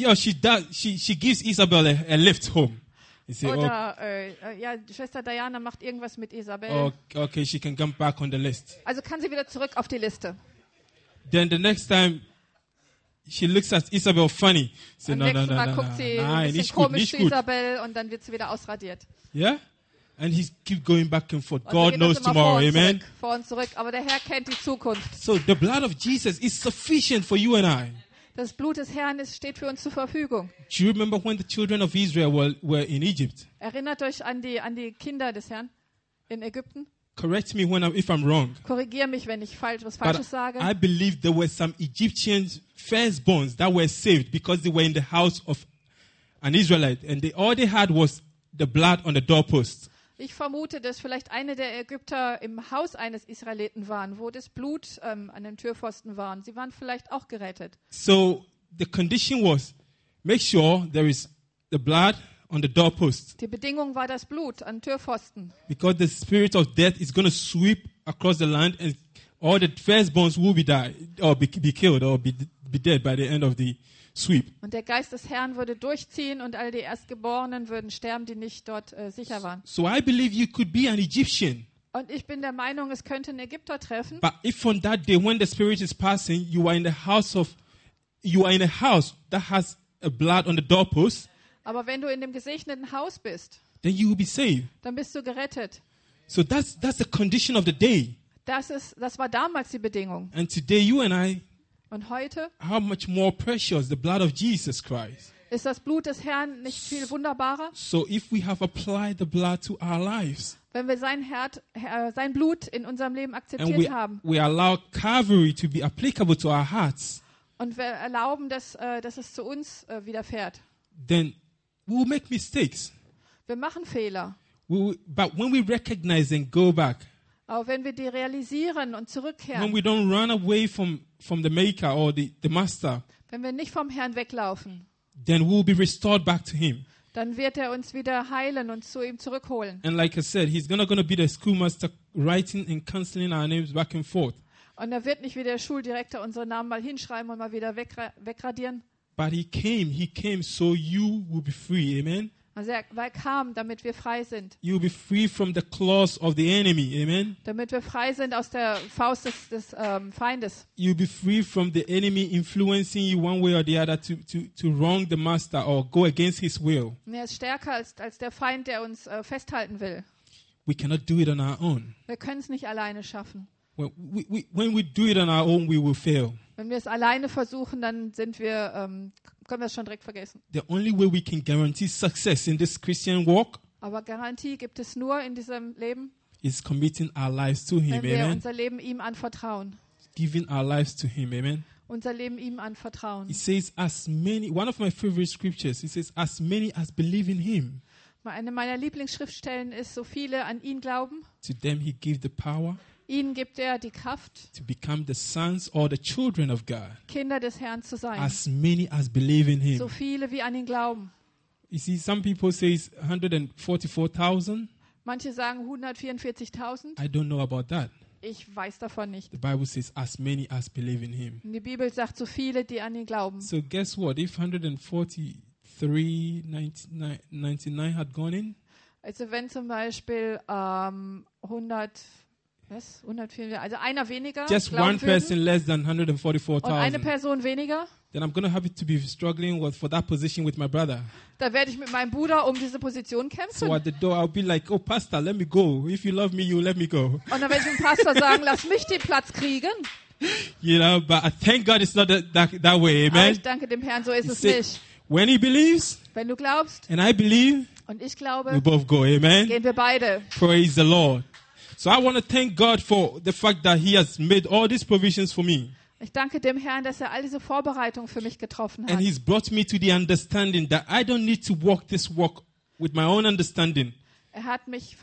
she gives Isabel a lift home. He say, Oder Schwester Diana macht irgendwas mit Isabel. okay, she can come back on the list. Also kann sie wieder zurück auf die Liste. Then the next time she looks at Isabel funny, say, Am no, nächsten Mal guckt sie ein bisschen komisch zu Isabel und dann wird sie wieder ausradiert. Yeah? And he keep going back and forth. Und so God geht das knows immer tomorrow, amen? Vor und zurück. Aber der Herr kennt die Zukunft. So the blood of Jesus is sufficient for you and I. Das Blut des Herrn steht für uns zur Verfügung. Do you remember when the children of Israel were in Egypt? Erinnert euch an die Kinder des Herrn in Ägypten. Correct me if I'm wrong. Korrigier mich, wenn ich was But Falsches sage. I believe there were some Egyptian firstborns that were saved because they were in the house of an Israelite. And all they had was the blood on the doorpost. Ich vermute, dass vielleicht eine der Ägypter im Haus eines Israeliten waren, wo das Blut an den Türpfosten war. Sie waren vielleicht auch gerettet. So the condition was, make sure there is the blood on the doorpost. Die Bedingung war das Blut an Türpfosten. Because the spirit of death is going to sweep across the land and all the firstborns will be die or be killed or be be dead by the end of the sweep. Und der Geist des Herrn würde durchziehen und all die Erstgeborenen würden sterben, die nicht dort sicher waren. So I believe you could be an Egyptian. Und ich bin der Meinung, es könnte einen Ägypter treffen. But if on that day when the Spirit is passing, you are in a house that has a blood on the doorpost, Aber wenn du in dem gesegneten Haus bist, then you will be saved. dann bist du gerettet. So that's the condition of the day. Das war damals die Bedingung. And today you and I, Und heute how much more precious the blood of Jesus Christ. ist das Blut des Herrn nicht viel wunderbarer? So if we have applied the blood to our lives Wenn wir sein Blut in unserem Leben and akzeptiert haben we allow Calvary to be applicable to our hearts, und wir erlauben, dass es zu uns widerfährt. then we will make mistakes. Wir machen Fehler. But when we recognize and go back, Aber wenn wir die realisieren und when zurückkehren, we don't run away from the maker or the master, wenn wir nicht vom Herrn weglaufen, then we will be restored back to him. dann wird er uns wieder heilen und zu ihm zurückholen. And like I said, he's not going to be the schoolmaster writing and canceling our names back and forth. Und er wird nicht wie der Schuldirektor unsere Namen mal hinschreiben und mal wieder wegradieren. But he came so you will be free. Amen. Also er kam, damit wir frei sind. You will be free from the claws of the enemy. Amen. Damit wir frei sind aus der Faust des Feindes. You'll be free from the enemy influencing you one way or the other to wrong the master or go against his will. Und er ist stärker als der Feind, der uns festhalten will. We cannot do it on our own. Wir können es nicht alleine schaffen. When we do it on our own, we will fail. Wenn wir es alleine versuchen, dann können wir es schon direkt vergessen. The only way we can guarantee success in this Christian walk Aber Garantie gibt es nur in diesem Leben, is committing our lives to him. wenn wir Amen. unser Leben ihm anvertrauen. Giving our lives to him. Amen. Unser Leben ihm anvertrauen. It says, one of my favorite scriptures, it says, as many as believe in him, Eine meiner Lieblingsschriftstellen ist, so viele an ihn glauben, to them he gave the power ihnen gibt er die Kraft, to become the sons or the children of God. Kinder des Herrn zu sein. As many as believe in him. So viele wie an ihn glauben. You see, some people say 144,000. Manche sagen 144.000. I don't know about that. Ich weiß davon nicht. The Bible says, as many as believe in him. Und die Bibel sagt, so viele, die an ihn glauben. So guess what? If 143,99 had gone in, Also wenn zum Beispiel 104, also einer weniger just glauben one person würden, less than und eine 144,000, Person weniger, then I'm going to have to be struggling for that position with my brother. da werde ich mit meinem Bruder um diese Position kämpfen. So at the door, I'll be like, oh, pastor, let me go. If you love me, you let me go. Und dann werde ich dem Pastor sagen, lass mich den Platz kriegen. You know, but I thank God it's not that way. Aber Amen. ich danke dem Herrn, so ist He es said, nicht. when he believes Wenn du glaubst and I believe, und ich we glaube, both go. Amen. gehen wir beide. Praise the Lord. So I want to thank God for the fact that he has made all these provisions for me. Ich danke dem Herrn, dass er all diese Vorbereitungen für mich getroffen And hat. he's brought me to the understanding that I don't need to walk this walk with my own understanding. Er hat mich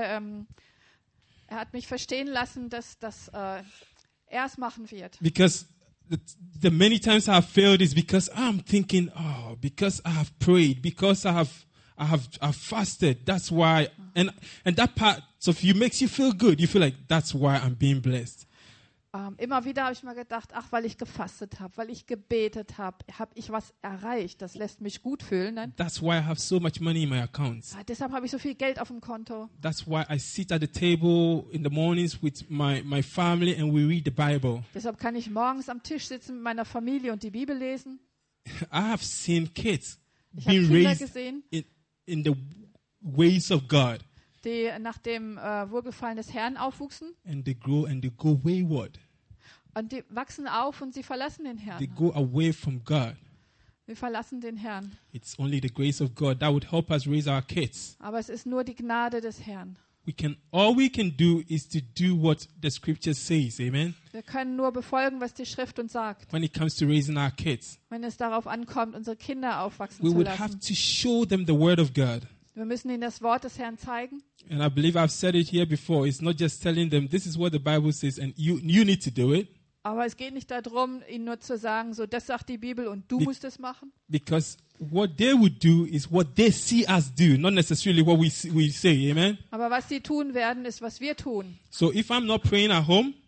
verstehen lassen, dass er es machen wird. Because the many times I have failed is because I'm thinking, because I have prayed, because I have fasted. That's why, and that part of you makes you feel good. You feel like that's why I'm being blessed. Immer wieder habe ich mal gedacht, weil ich gefastet habe, weil ich gebetet habe, habe ich was erreicht. Das lässt mich gut fühlen. Nein? That's why I have so much money in my accounts. Deshalb habe ich so viel Geld auf dem Konto. That's why I sit at the table in the mornings with my family and we read the Bible. Deshalb kann ich morgens am Tisch sitzen mit meiner Familie und die Bibel lesen. I have seen kids Ich habe being Kinder raised gesehen, in the ways of God, die nach dem Wohlgefallen des Herrn aufwuchsen. and they go wayward. Und die wachsen auf und sie verlassen den They Herrn. go away from God. Wir verlassen den Herrn. It's only the grace of God that would help us raise our kids. Aber es ist nur die Gnade des Herrn. All we can do is to do what the scripture says, amen, Wir können nur befolgen, was die Schrift uns sagt, when it comes to raising our kids. wenn es darauf ankommt, unsere Kinder aufwachsen We zu would have lassen. to show them the word of God. Wir müssen ihnen das Wort des Herrn zeigen. And I believe I've said it here before. It's not just telling them this is what the Bible says and you need to do it. Aber es geht nicht darum, ihnen nur zu sagen, so das sagt die Bibel und du Be- musst es machen. Because what they would do is what they see us do, not necessarily what we say, amen. Aber was sie tun werden, ist, was wir tun. So if I'm not praying at home,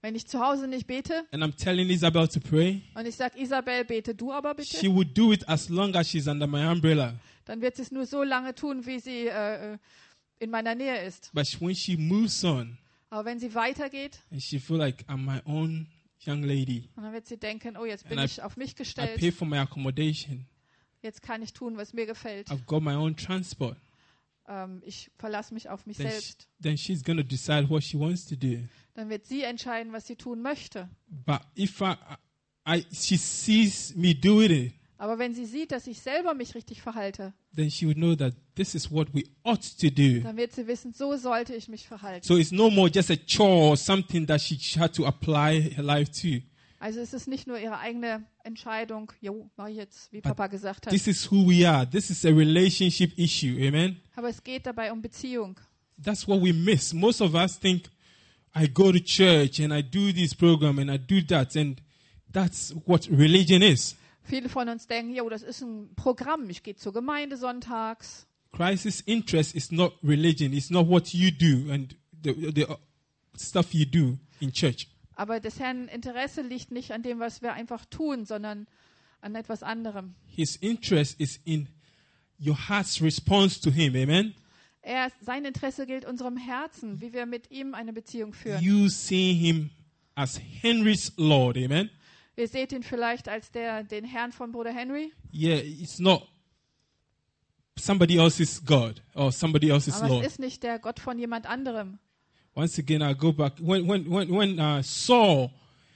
Wenn ich zu Hause nicht bete and I'm telling Isabel to pray, und ich sage, Isabel, bete du aber she bitte, would do it as long as she's under my umbrella. dann wird sie es nur so lange tun, wie sie in meiner Nähe ist. But when she moves on, Aber wenn sie weitergeht, and she feel like I'm my own young lady, und dann wird sie denken, oh, jetzt bin And I- ich auf mich I pay gestellt, for my accommodation. jetzt kann ich tun, was mir gefällt. I've got my own transport. Ich verlasse mich auf mich Then, selbst. then she's going to decide what she wants to do. Dann wird sie entscheiden, was sie tun möchte. But if she sees me doing it, Aber wenn sie sieht, dass ich selber mich richtig verhalte, then she would know that this is what we ought to do. dann wird sie wissen, so sollte ich mich verhalten. So it's no more just a chore or something that she had to apply her life to. Also es ist nicht nur ihre eigene Entscheidung, jo, mach ich jetzt, wie Papa gesagt hat. This is who we are. This is a relationship issue. Amen. Aber es geht dabei um Beziehung. That's what we miss. Most of us think, I go to church and I do this program and I do that. And that's what religion is. Viele von uns denken, jo, das ist ein Programm. Ich gehe zur Gemeinde sonntags. Christ's interest is not religion. It's not what you do and the stuff you do in church. Aber des Herrn Interesse liegt nicht an dem, was wir einfach tun, sondern an etwas anderem. His interest is in your heart's response to him. Amen. Sein Interesse gilt unserem Herzen, wie wir mit ihm eine Beziehung führen. You see him as Henry's Lord. Amen. Ihr seht ihn vielleicht als den Herrn von Bruder Henry, Yeah, it's not somebody else's God or somebody else's aber Lord. es ist nicht der Gott von jemand anderem. Once again, I go back. When Saul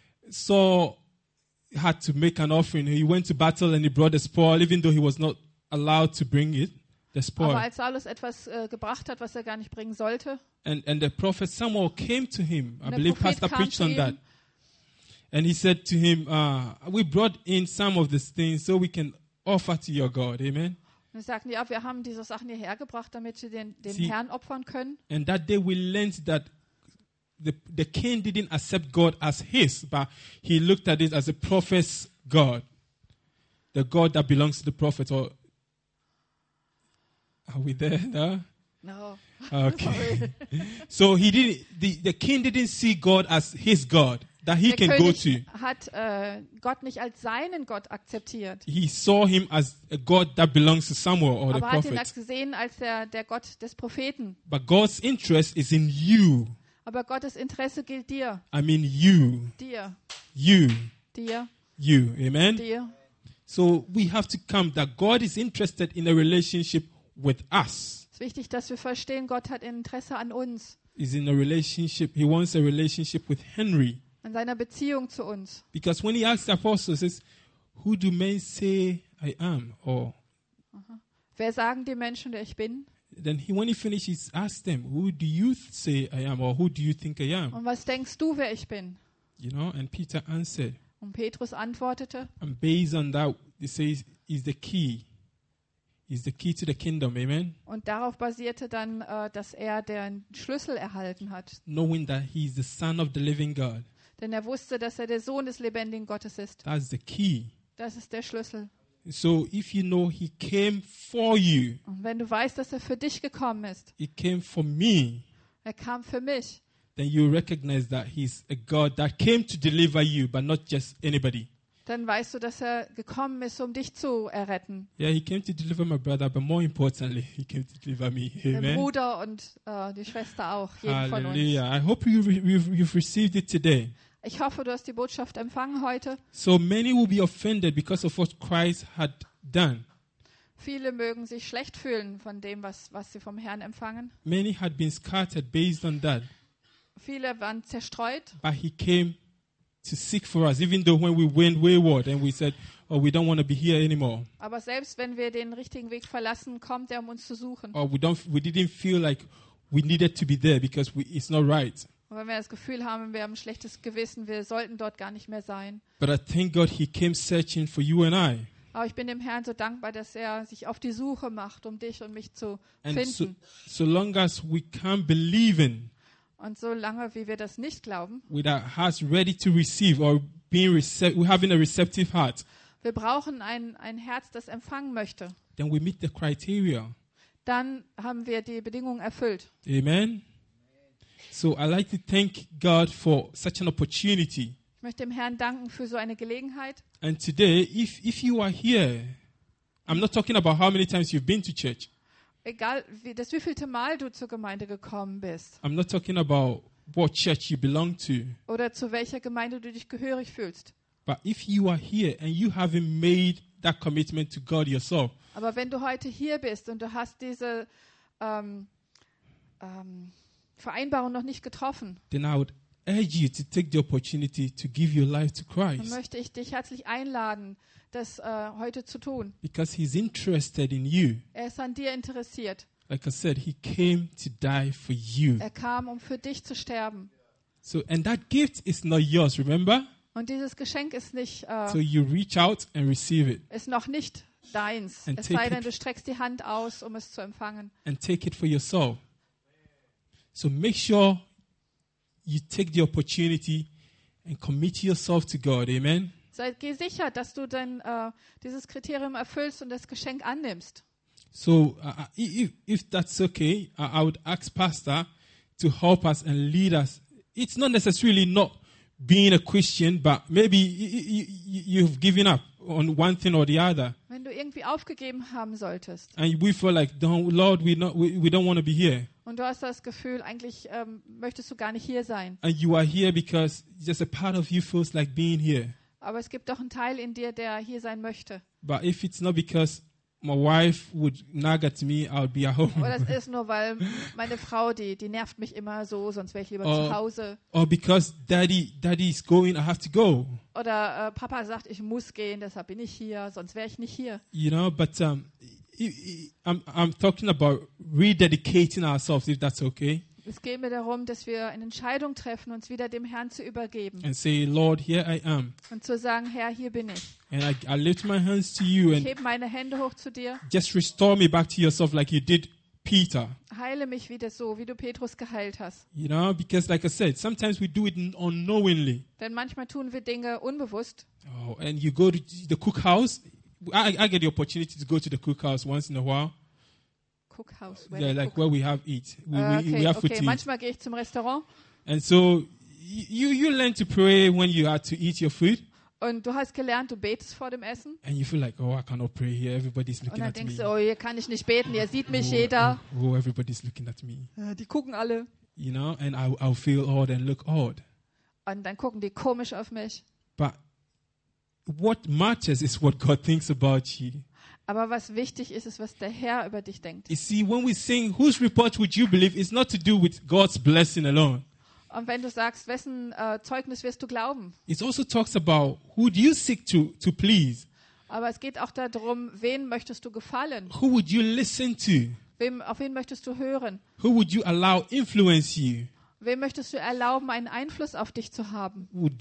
had to make an offering, he went to battle and he brought the spoil, even though he was not allowed to bring it, the spoil. Aber als Saulus etwas gebracht hat, was er gar nicht bringen sollte, And the prophet Samuel came to him. I und der believe Prophet Pastor kam preached zu on that. ihm And he said to him, we brought in some of these things so we can offer to your God. Amen. und sie sagten, ja, wir haben diese Sachen hierher gebracht, damit sie den Sie- Herrn opfern können. And that day we learned that the king didn't accept God as his, but he looked at it as a prophet's God. The God that belongs to the prophet. Or are we there? No? No. Okay. So he didn't. The king didn't see God as his God that he Der can go König to. hat Gott nicht als seinen Gott akzeptiert, He saw him as a God that belongs to Samuel or the aber hat ihn prophet. gesehen als der Gott des Propheten. But God's interest is in you. Aber Gottes Interesse gilt dir, I mean you, dir, you, dir, you. Amen. dir. So we have to come that God is interested in a relationship with us. Es ist wichtig, dass wir verstehen, Gott hat Interesse an uns, He's in a relationship. He wants a relationship with Henry. an seiner Beziehung zu uns. Because when he asks the apostles, he says, who do men say I am? Or Wer sagen die Menschen, der ich bin? then when he finishes, ask them, who do you say I am? Or who do you think I am? Und was denkst du, wer ich bin? You know, and Peter answered. Und Petrus antwortete, And based on that, he says, is the key. Is the key to the kingdom. Amen. und darauf basierte dann, dass er den Schlüssel erhalten hat. Knowing that he is the son of the living God. Denn er wusste, dass er der Sohn des lebendigen Gottes ist. That's the key. Das ist der Schlüssel. So if you know he came for you, Und wenn du weißt, dass er für dich gekommen ist, he came for me, er kam für mich, then you recognize that he's a God that came to deliver you, but not just anybody. dann weißt du, dass er gekommen ist, um dich zu erretten. Yeah, he came to deliver my brother, but more importantly, he came to deliver me. Der Amen. Bruder und die Schwester auch, jeden von uns. Hallelujah. I hope you've received it today. Ich hoffe, du hast die Botschaft empfangen heute. So many will be offended because of what Christ had done. Viele mögen sich schlecht fühlen von dem, was sie vom Herrn empfangen. Many had been scattered based on that. Viele waren zerstreut, But he came to seek for us, even though when we went wayward and we said, oh, we don't want to be here anymore. aber selbst wenn wir den richtigen Weg verlassen, kommt er, um uns zu suchen. Or we didn't feel like we needed to be there because it's not right. Und wenn wir das Gefühl haben, wir haben ein schlechtes Gewissen, wir sollten dort gar nicht mehr sein. But I thank God he came searching for you and I. Aber ich bin dem Herrn so dankbar, dass er sich auf die Suche macht, um dich und mich zu And finden. so long as we can't believe in, Und solange wie wir das nicht glauben, with our hearts ready to receive or we're having a receptive heart, wir brauchen ein Herz, das empfangen möchte. then we meet the criteria. Dann haben wir die Bedingungen erfüllt. Amen. So I like to thank God for such an opportunity. Ich möchte dem Herrn danken für so eine Gelegenheit. And today, if you are here, I'm not talking about how many times you've been to church. Egal, das wievielte Mal du zur Gemeinde gekommen bist I'm not talking about what church you belong to. oder zu welcher Gemeinde du dich gehörig fühlst. But if you are here and you haven't made that commitment to God yourself, Aber wenn du heute hier bist und du hast diese Vereinbarung noch nicht getroffen, then I would urge you to take the opportunity to give your life to dann Christ. möchte ich dich herzlich einladen, das heute zu tun. Because He's interested in you. Er ist an dir interessiert. Like I said, He came to die for you. Er kam, um für dich zu sterben. So, and that gift is not yours, remember? Und dieses Geschenk ist nicht, So you reach out and receive it. ist noch nicht deins. And Es take sei denn, it- du streckst die Hand aus, um es zu empfangen. And take it for yourself. So make sure you take the opportunity and commit yourself to God. Amen. Geh sicher, dass du dann dieses Kriterium erfüllst und das Geschenk annimmst. So if that's okay, I would ask Pastor to help us and lead us. It's not necessarily not being a Christian, but maybe you've given up on one thing or the other. Wenn du irgendwie aufgegeben haben solltest And we feel like, Lord, we don't want to be here. und du hast das Gefühl, eigentlich möchtest du gar nicht hier sein. And you are here because just a part of you feels like being here. Aber es gibt doch einen Teil in dir, der hier sein möchte. But if it's not because my wife would nag at me, I would be at home. Oder es ist nur, weil meine Frau, die nervt mich immer so, sonst wäre ich lieber zu Hause. Or because daddy is going, I have to go. Oder Papa sagt, ich muss gehen, deshalb bin ich hier, sonst wäre ich nicht hier. You know, but I'm talking about rededicating ourselves, if that's okay. Es geht mir darum, dass wir eine Entscheidung treffen, uns wieder dem Herrn zu übergeben And say, Lord, here I am. und zu sagen, Herr, hier bin ich. And I lift my hands to you Ich and hebe meine Hände hoch zu dir, just restore me back to yourself like you did Peter. heile mich wieder so, wie du Petrus geheilt hast. You know, because like I said, sometimes we do it unknowingly. Denn manchmal tun wir Dinge unbewusst. Oh, and you go to the cookhouse. I get the opportunity to go to the cookhouse once in a while. Cookhouse. Yeah, like where we have eat. We have food to eat. Manchmal gehe ich zum Restaurant And so you learn to pray when you are to eat your food. und du hast gelernt, du betest vor dem Essen. And you feel like, oh, I cannot pray here. Everybody's Und looking dann at denkst me. du, oh, hier kann ich nicht beten, hier sieht mich jeder. Oh, everybody's looking at me. Die gucken alle. You know, and I'll feel odd and look odd. Und dann gucken die komisch auf mich. But what matters is what God thinks about you. Aber was wichtig ist, ist, was der Herr über dich denkt. You see, when we sing, whose report would you believe? It's not to do with God's blessing alone. Und wenn du sagst, wessen Zeugnis wirst du glauben? It also talks about who do you seek to please? Aber es geht auch darum, wen möchtest du gefallen? Who would you listen to? Auf wen möchtest du hören? Who would you allow influence you? Wem möchtest du erlauben, einen Einfluss auf dich zu haben? Would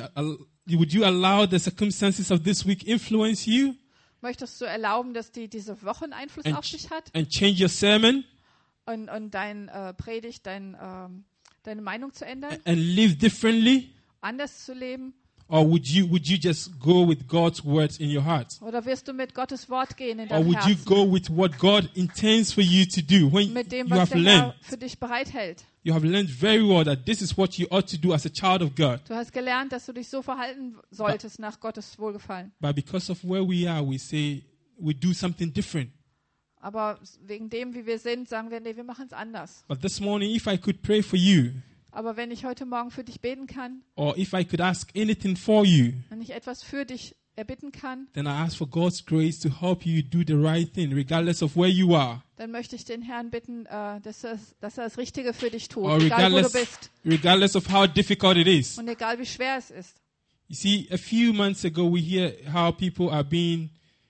you allow the circumstances of this week influence you Möchtest du erlauben, dass diese Woche einen Einfluss auf dich hat? and change your sermon Und dein Predigt, deine Meinung zu ändern? and live differently? Anders zu leben? Or would you just go with God's words in your heart? Oder wirst du mit Gottes Wort gehen in Or dein would you Herz? go with what God intends for you to do when Mit dem, you was have der learned? Herr für dich bereithält. You have learned very well that this is what you ought to do as a child of God. Du hast gelernt, dass du dich so verhalten solltest nach Gottes Wohlgefallen. But because of where we are, we say we do something different. Aber wegen dem, wie wir sind, sagen wir, nee, wir machen es anders. But this morning, if I could pray for you, Aber wenn ich heute Morgen für dich beten kann, or if I could ask anything for you, wenn ich etwas für dich erbitten kann, then I ask for God's grace to help you do the right thing, regardless of where you are, dann möchte ich den Herrn bitten, dass er das Richtige für dich tut, or egal wo du bist regardless of how difficult it is. und egal wie schwer es ist. You see, a few months ago, we hear how people are being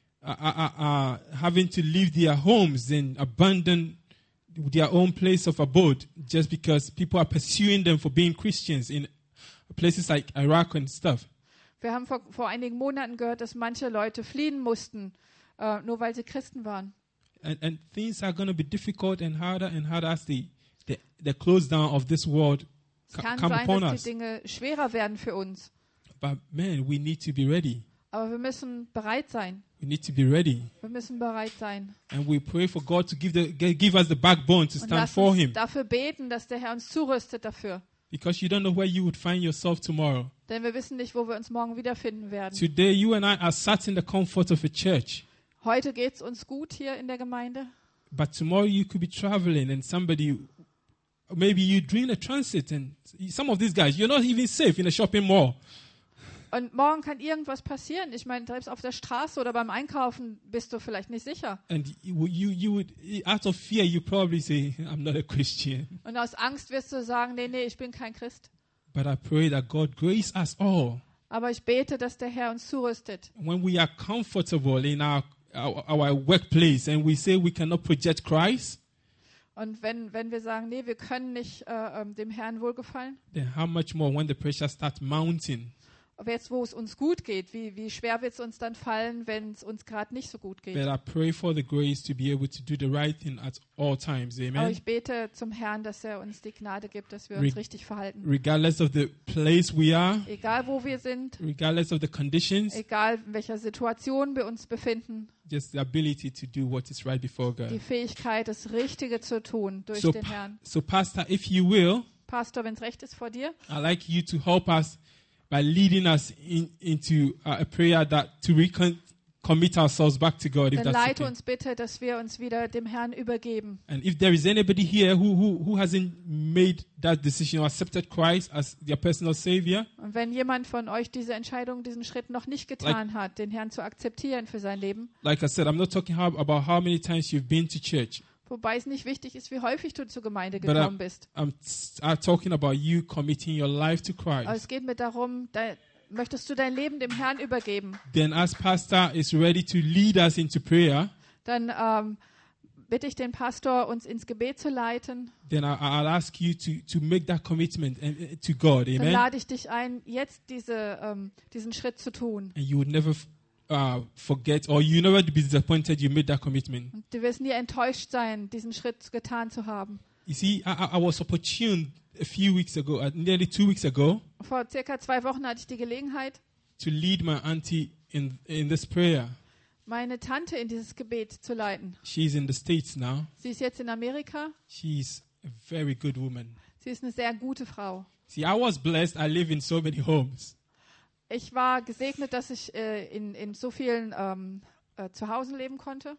having to leave their homes and abandon their own place of abode just because people are pursuing them for being Christians in places like Iraq and stuff. Wir haben vor einigen Monaten gehört, dass manche Leute fliehen mussten, nur weil sie Christen waren. And things are going to be difficult and harder as the close down of this world Es kann come sein, upon dass us. die Dinge schwerer werden für uns. But man, we need to be ready. Aber wir müssen bereit sein. We need to be ready. Wir müssen bereit sein. And we pray for God to give us the backbone to Und stand lass for uns Him. dafür beten, dass der Herr uns zurüstet dafür. Because you don't know where you would find yourself tomorrow. Denn wir wissen nicht, wo wir uns morgen wiederfinden werden. Today, you and I are sat in the comfort of a church. Heute geht es uns gut hier in der Gemeinde. But tomorrow you could be traveling and maybe you're doing a transit and some of these guys, you're not even safe in a shopping mall. Und morgen kann irgendwas passieren. Ich meine, selbst auf der Straße oder beim Einkaufen bist du vielleicht nicht sicher. And you would, out of fear, you probably say, I'm not a Christian. Und aus Angst wirst du sagen, nee, ich bin kein Christ. But I pray that God grace us all. Aber ich bete, dass der Herr uns zurüstet. When we are comfortable in our workplace and we say we cannot project Christ, Und wenn wir sagen, nee, wir können nicht dem Herrn wohlgefallen, then how much more when the pressure starts mounting? aber jetzt, wo es uns gut geht, wie schwer wird es uns dann fallen, wenn es uns gerade nicht so gut geht. But I pray for the grace to be able to do the right thing at all times. Aber Amen. ich bete zum Herrn, dass er uns die Gnade gibt, dass wir uns Re- richtig verhalten. Regardless of the place we are, Egal, wo wir sind, regardless of the conditions, egal, in welcher Situation wir uns befinden, just the ability to do what is right before die God. Fähigkeit, das Richtige zu tun durch So, den Herrn. so Pastor, if you will, Pastor, wenn es recht ist vor dir, I'd like you to help us by leading us into a prayer to commit ourselves back to God, if dann that's leite okay. uns bitte, dass wir uns wieder dem Herrn übergeben. And if there is anybody here who hasn't made that decision or accepted Christ as their personal Savior, Und wenn jemand von euch diese Entscheidung, diesen Schritt noch nicht getan hat, den Herrn zu akzeptieren für sein Leben, like I said, I'm not talking about how many times you've been to church, wobei es nicht wichtig ist, wie häufig du zur Gemeinde but gekommen bist. I'm talking about you committing your life to Aber Christ. es geht mir darum, möchtest du dein Leben dem Herrn übergeben, Then as pastor is ready to lead us into prayer, dann bitte ich den Pastor, uns ins Gebet zu leiten. then I'll ask you to make that commitment to God. Dann Amen. lade ich dich ein, jetzt diesen Schritt zu tun. And you would never forget, or you never be disappointed you made that commitment. Und du wirst nie enttäuscht sein, diesen Schritt getan zu haben. You see, I was opportune a few weeks ago, nearly 2 weeks ago, Vor circa 2 Wochen hatte ich die Gelegenheit, to lead my auntie in this prayer. meine Tante in dieses Gebet zu leiten. She's in the States now. Sie ist jetzt in Amerika. She's a very good woman. Sie ist eine sehr gute Frau. See, I was blessed. I live in so many homes. Ich war gesegnet, dass ich in so vielen Zuhause leben konnte.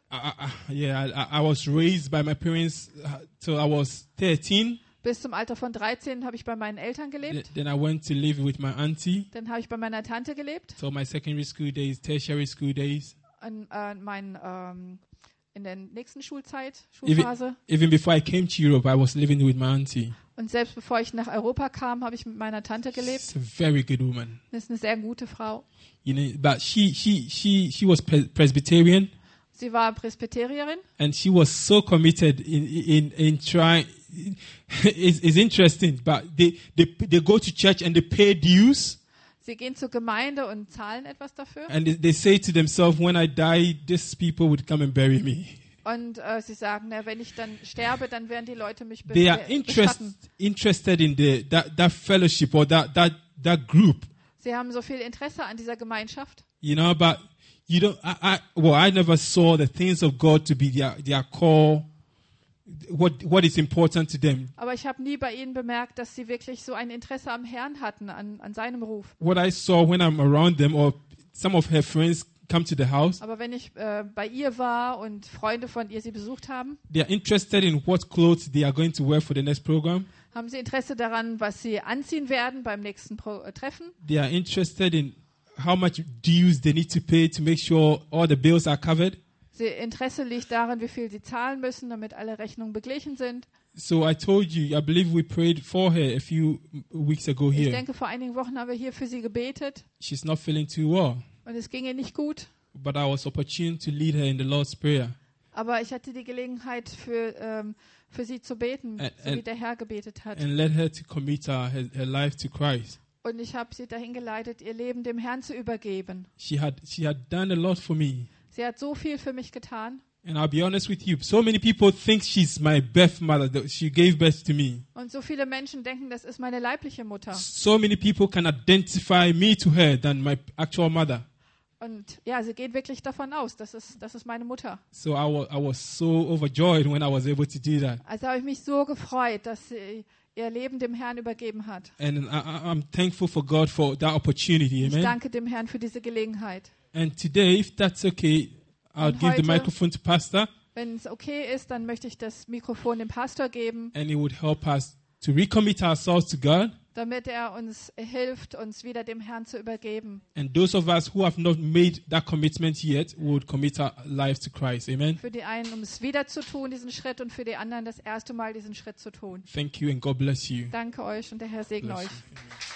I was raised by my parents till I was 13. Bis zum Alter von 13 habe ich bei meinen Eltern gelebt. Then I went to live with my auntie. Dann habe ich bei meiner Tante gelebt. So my secondary school days, tertiary school days. In der nächsten Schulphase. Even before I came to Europe, I was living with my auntie. Und selbst bevor ich nach Europa kam, habe ich mit meiner Tante gelebt. She's a very good woman. Das ist eine sehr gute Frau. You know, but she was Presbyterian, Sie war Presbyterierin and she was so committed in trying. It's interesting, but they go to church and they pay dues, Sie gehen zur Gemeinde und zahlen etwas dafür. and they say to themselves, when I die, these people would come and bury me. Und sie sagen, na, wenn ich dann sterbe, dann werden die Leute mich They are bestatten. interested in that fellowship or that group, Sie haben so viel Interesse an dieser Gemeinschaft. you know. But you don't. I never saw the things of God to be their core. What is important to them. Aber ich habe nie bei ihnen bemerkt, dass sie wirklich so ein Interesse am Herrn hatten, an seinem Ruf. What I saw when I'm around them, or some of her friends come to the house, Aber wenn ich bei ihr war und Freunde von ihr sie besucht haben, they are interested in what clothes they are going to wear for the next program. haben sie Interesse daran, was sie anziehen werden beim nächsten Treffen. They are interested in how much dues they need to pay to make sure all the bills are covered. Interesse liegt darin, wie viel sie zahlen müssen, damit alle Rechnungen beglichen sind. So I told you, I believe we prayed for her a few weeks ago Ich here. denke, vor einigen Wochen haben wir hier für sie gebetet She's not feeling too well, und es ging ihr nicht gut. but I was opportune to lead her in the Lord's Prayer. Aber ich hatte die Gelegenheit, für sie zu beten, so wie der Herr gebetet hat. And led her to commit her life to Christ. Und ich habe sie dahin geleitet, ihr Leben dem Herrn zu übergeben. She had done a lot for me. Sie hat so viel für mich getan. And I'll be honest with you, so many people think she's my birth mother, that she gave birth to me. Und so viele Menschen denken, das ist meine leibliche Mutter. So many people can identify me to her than my actual mother. Und ja, sie geht wirklich davon aus, das ist meine Mutter. So I was so overjoyed when I was able to do that. Also habe ich mich so gefreut, dass sie ihr Leben dem Herrn übergeben hat. And I'm thankful for God for that opportunity. Ich Amen. danke dem Herrn für diese Gelegenheit. And today, if that's okay, I'll Und give the heute- microphone to Pastor, Wenn es okay ist, dann möchte ich das Mikrofon dem Pastor geben, and he would help us to recommit ourselves to God. damit er uns hilft, uns wieder dem Herrn zu übergeben. And those of us who have not made that commitment yet would commit our lives to Christ. Amen. Für die einen, um es wieder zu tun, diesen Schritt, und für die anderen das erste Mal diesen Schritt zu tun. Thank you and God bless you. Danke euch und der Herr segne Bless euch. you. Amen.